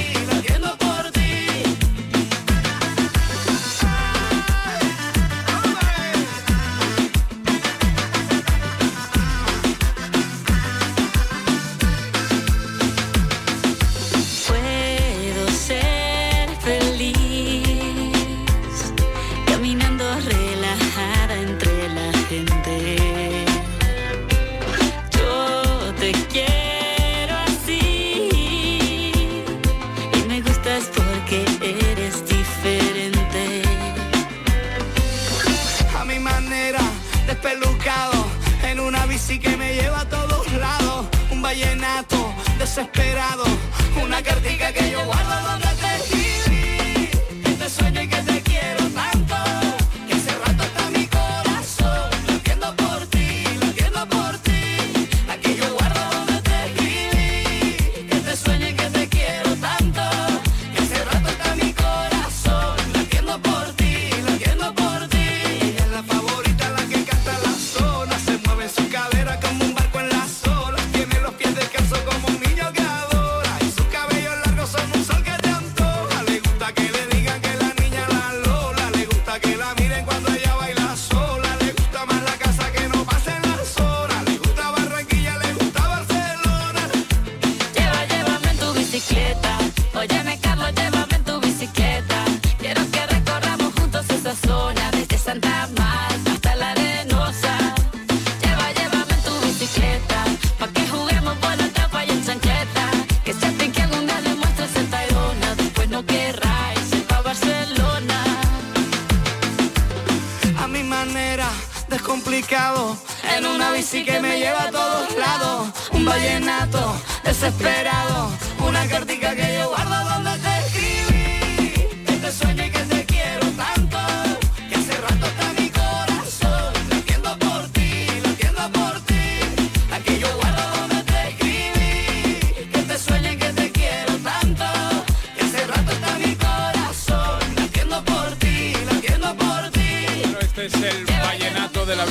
vallenato desesperado, una cartica que yo guardo donde te escribí, que te sueño y que te quiero tanto, que hace rato está mi corazón latiendo por ti, la que yo guardo donde te escribí, que te sueño y que te quiero tanto, que hace rato está mi corazón latiendo por ti. Ella es la favorita, la que canta la zona, se mueve en su cadera como un barco en las olas, tiene los pies descalzos como un niño que adora, y sus cabellos largos son un sol que te antoja. Le gusta que le digan que la niña la Lola, le gusta que la miren cuando ella baila sola, le gusta más la casa que no pasen las horas, le gusta Barranquilla, le gusta Barcelona. Llévame en tu bicicleta, óyeme Carlos, llévame en tu bicicleta, quiero que recorramos juntos esa zona, desde Santa Marta hasta la Arenosa. Llévame en tu bicicleta, pa' que juguemos por la tapa y en chancleta, que se te que algún día demuestres el Tayrona, después no querráis ir pa' Barcelona. A mi manera, descomplicado, en una bici que me lleva a todos lados, un vallenato desesperado, una cartica que yo guardo donde te escribí, que te sueño y que te quiero tanto, que hace rato está mi corazón latiendo por ti, la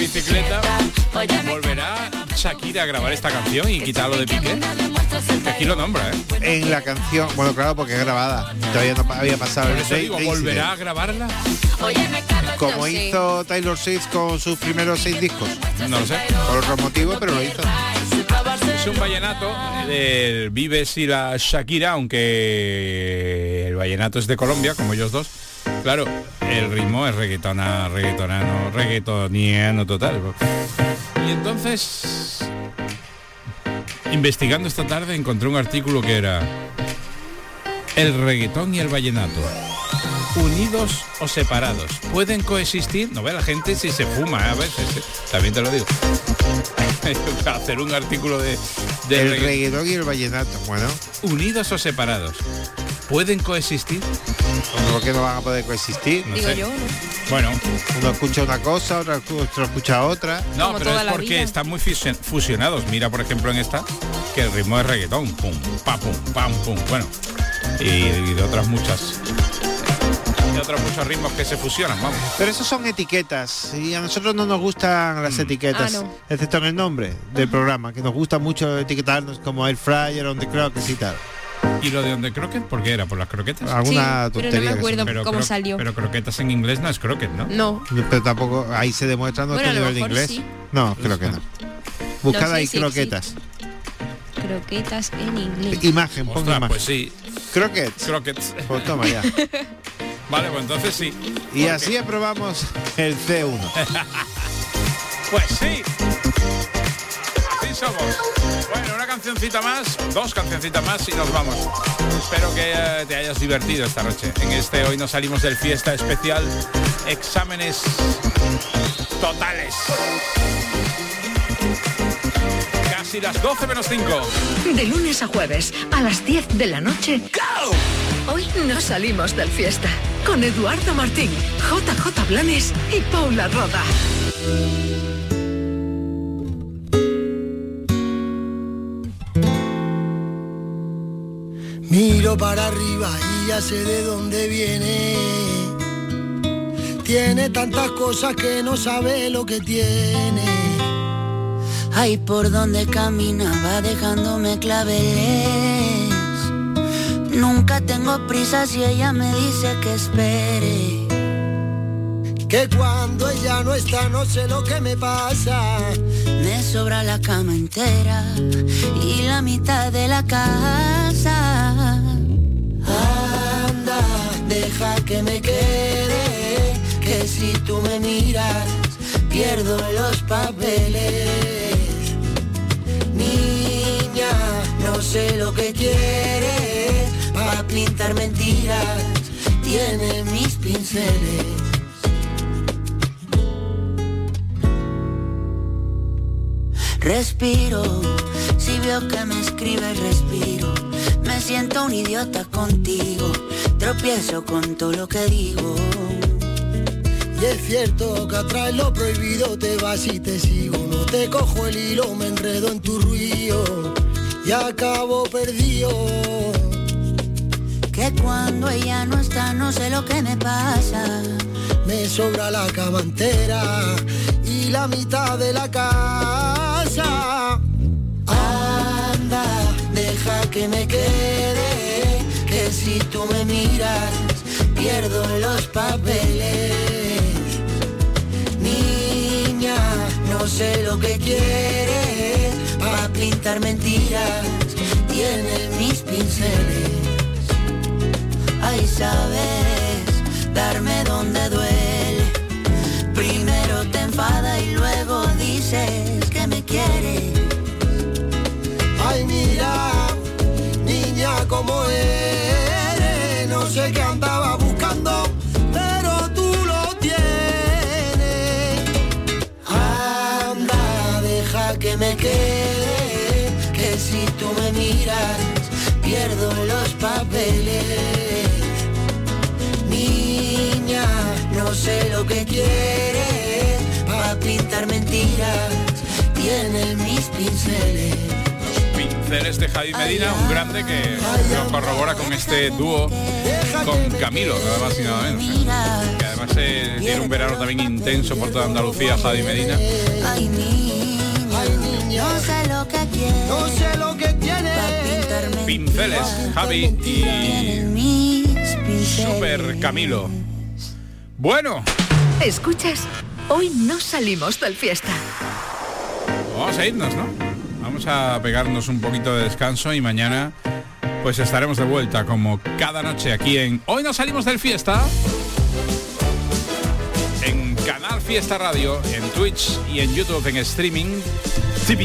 bicicleta. ¿Volverá Shakira a grabar esta canción y quitarlo de Piqué? Que aquí lo nombra, ¿eh? En la canción, bueno, claro, porque es grabada. Todavía no había pasado Por el eso digo, de ¿volverá a grabarla? como No sé. hizo Taylor Swift con sus primeros 6 discos. No lo sé. Por otro motivo, pero lo hizo. Es un vallenato del Vives y la Shakira, aunque el vallenato es de Colombia, como ellos dos. Claro, el ritmo es reggaetoniano total. Y entonces, investigando esta tarde, encontré un artículo que era el reggaetón y el vallenato, unidos o separados, ¿pueden coexistir? No ve la gente si se fuma a veces, también te lo digo. Hacer un artículo de el reggaetón y el vallenato, bueno. ¿Unidos o separados? ¿Pueden coexistir? ¿Por qué no van a poder coexistir? No Digo sé. yo, ¿no? Bueno, Uno escucha una cosa, otro escucha otra. no, Como pero toda es la porque vida. están muy fusionados. Mira, por ejemplo, en esta, que el ritmo es reggaetón, pum, pa, pum, pam, pum. Bueno, y de otras muchas. De otros muchos ritmos que se fusionan, vamos. Pero eso son etiquetas y a nosotros no nos gustan las etiquetas, Ah, no. excepto en el nombre del programa, que nos gusta mucho etiquetarnos como Air Fryer, On The Crockets y tal. ¿Y lo de donde croquet? ¿Por qué era? ¿Por las croquetas? Alguna Sí, pero no tontería. me que acuerdo. se- ¿Cómo salió? Pero croquetas en inglés no es croquet, ¿no? No. Pero tampoco ahí se demuestra nuestro Bueno, a lo nivel de mejor inglés. sí. No, creo que no. Buscad No sé ahí si croquetas. Croquetas en inglés. Imagen, pon Ostras, imagen. pues sí, Croquets. croquets. Pues toma ya. Vale, pues entonces sí. Y así aprobamos el C1. Pues sí. Así somos. Bueno, una cancioncita más, dos cancioncitas más y nos vamos. Espero que te hayas divertido esta noche. En este Hoy nos salimos del fiesta especial. Exámenes totales. Casi las 12 menos 5. De lunes a jueves, a las 10 de la noche. Hoy nos salimos del fiesta. Con Eduardo Martín, JJ Blanes y Paula Roda. Miro para arriba y ya sé de dónde viene. Tiene tantas cosas que no sabe lo que tiene. Ay, por donde camina va dejándome claveles. Nunca tengo prisa si ella me dice que espere. Que cuando ella no está no sé lo que me pasa. Me sobra la cama entera y la mitad de la casa. Anda, deja que me quede, que si tú me miras pierdo los papeles. Niña, no sé lo que quiere, pa' pintar mentiras tiene mis pinceles. Respiro, si veo que me escribes respiro. Me siento un idiota contigo, tropiezo con todo lo que digo. Y es cierto que atrás lo prohibido te vas y te sigo. No te cojo el hilo, me enredo en tu ruido y acabo perdido. Que cuando ella no está no sé lo que me pasa. Me sobra la cama entera y la mitad de la casa. Anda, deja que me quede, que si tú me miras pierdo los papeles. Niña, no sé lo que quiere, pa' pintar mentiras tiene mis pinceles. Ay, sabes darme donde duele. Primero te enfada y luego dices que me quieres. Ay, mira, niña, como eres. No sé qué andaba buscando, pero tú lo tienes. Anda, deja que me quede, que si tú me miras pierdo los papeles. Niña, no sé lo que quieres, pa' pintar mentiras tiene mis pinceles. Pinceles de Javi Medina, un grande que lo corrobora con este dúo con Camilo, nada más y nada menos. Que además tiene un verano también intenso por toda Andalucía, Javi Medina. No sé lo que tiene. Pinceles, Javi y Super Camilo. Bueno. ¿Escuchas? Hoy no salimos del fiesta. Vamos a irnos, ¿no? Vamos a pegarnos un poquito de descanso y mañana pues estaremos de vuelta como cada noche aquí en Hoy no salimos del fiesta. En Canal Fiesta Radio, en Twitch y en YouTube en Streaming TV.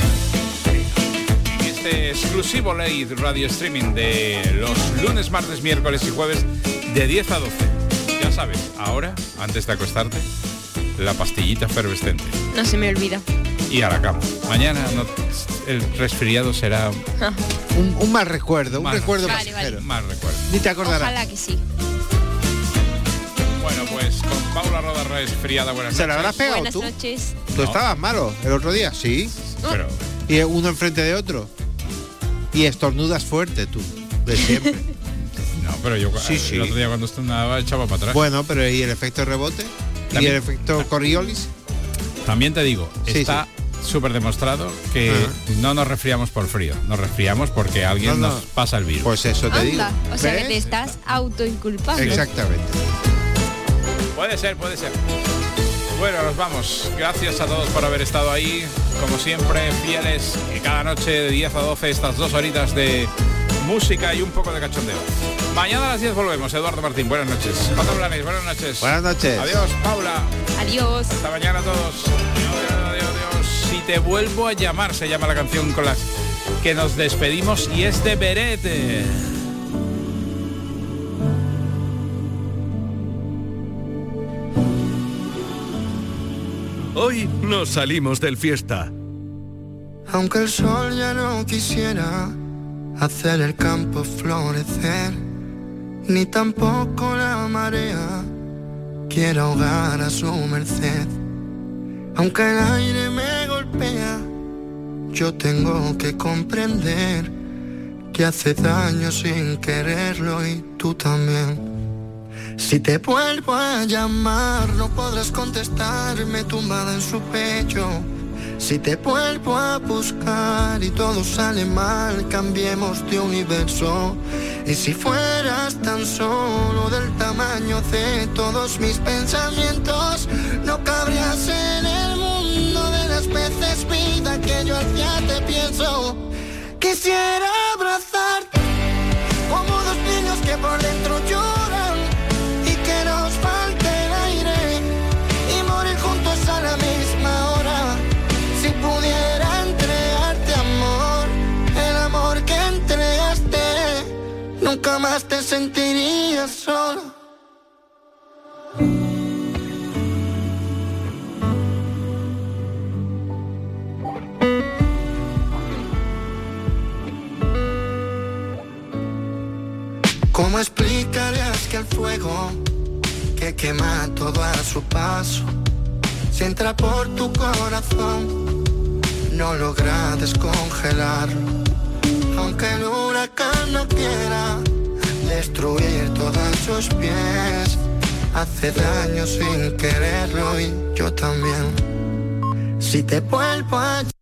Este exclusivo late radio streaming de los lunes, martes, miércoles y jueves de 10 a 12. Ya sabes, ahora, antes de acostarte, la pastillita efervescente. No se me olvida. Y a la cama. Mañana el resfriado será un mal recuerdo, un recuerdo vale, vale. Mal recuerdo. Ni te acordarás. Ojalá que sí. Bueno, pues con Paula Roda resfriada, buenas noches. ¿Se la habrás pegado Buenas tú? noches. ¿Tú estabas malo el otro día? Sí. Pero Y uno enfrente de otro. Y estornudas fuerte tú, de siempre. no, pero yo Sí. el otro día cuando estornudaba echaba para atrás. Bueno, pero ¿y el efecto rebote? También. ¿Y el efecto Coriolis? También te digo, Sí, está súper demostrado que no nos resfriamos por frío, nos resfriamos porque alguien nos pasa el virus. Pues eso te digo. Anda, o sea que ¿Ves? te estás autoinculpando. Exactamente. Puede ser. Bueno, nos vamos. Gracias a todos por haber estado ahí. Como siempre, fieles. Y cada noche de 10 a 12, estas 2 horitas de música y un poco de cachondeo. Mañana a las 10 volvemos. Eduardo Martín, buenas noches. Jota Blanes, buenas noches. Buenas noches. Adiós, Paula. Adiós. Hasta mañana a todos. Adiós. Si te vuelvo a llamar, se llama la canción con la que nos despedimos y es de Beret. Hoy nos salimos del fiesta. Aunque el sol ya no quisiera hacer el campo florecer, ni tampoco la marea quiera ahogar a su merced. Aunque el aire me golpea, yo tengo que comprender que hace daño sin quererlo y tú también. Si te vuelvo a llamar, no podrás contestarme tumbada en su pecho. Si te vuelvo a buscar y todo sale mal, cambiemos de universo. Y si fueras tan solo del tamaño de todos mis pensamientos, no cabrías en el mundo de las veces vida que yo hacia te pienso. Quisiera abrazarte como dos niños que por dentro lloran y que nos falte el aire y morir juntos a la misma hora. Si pudiera entregarte amor, el amor que entregaste, nunca más te sentirías solo. ¿Cómo explicarías que el fuego que quema todo a su paso, si entra por tu corazón, no logra descongelarlo? Aunque el huracán no quiera destruir todos sus pies, hace daño sin quererlo y yo también. Si te vuelvo a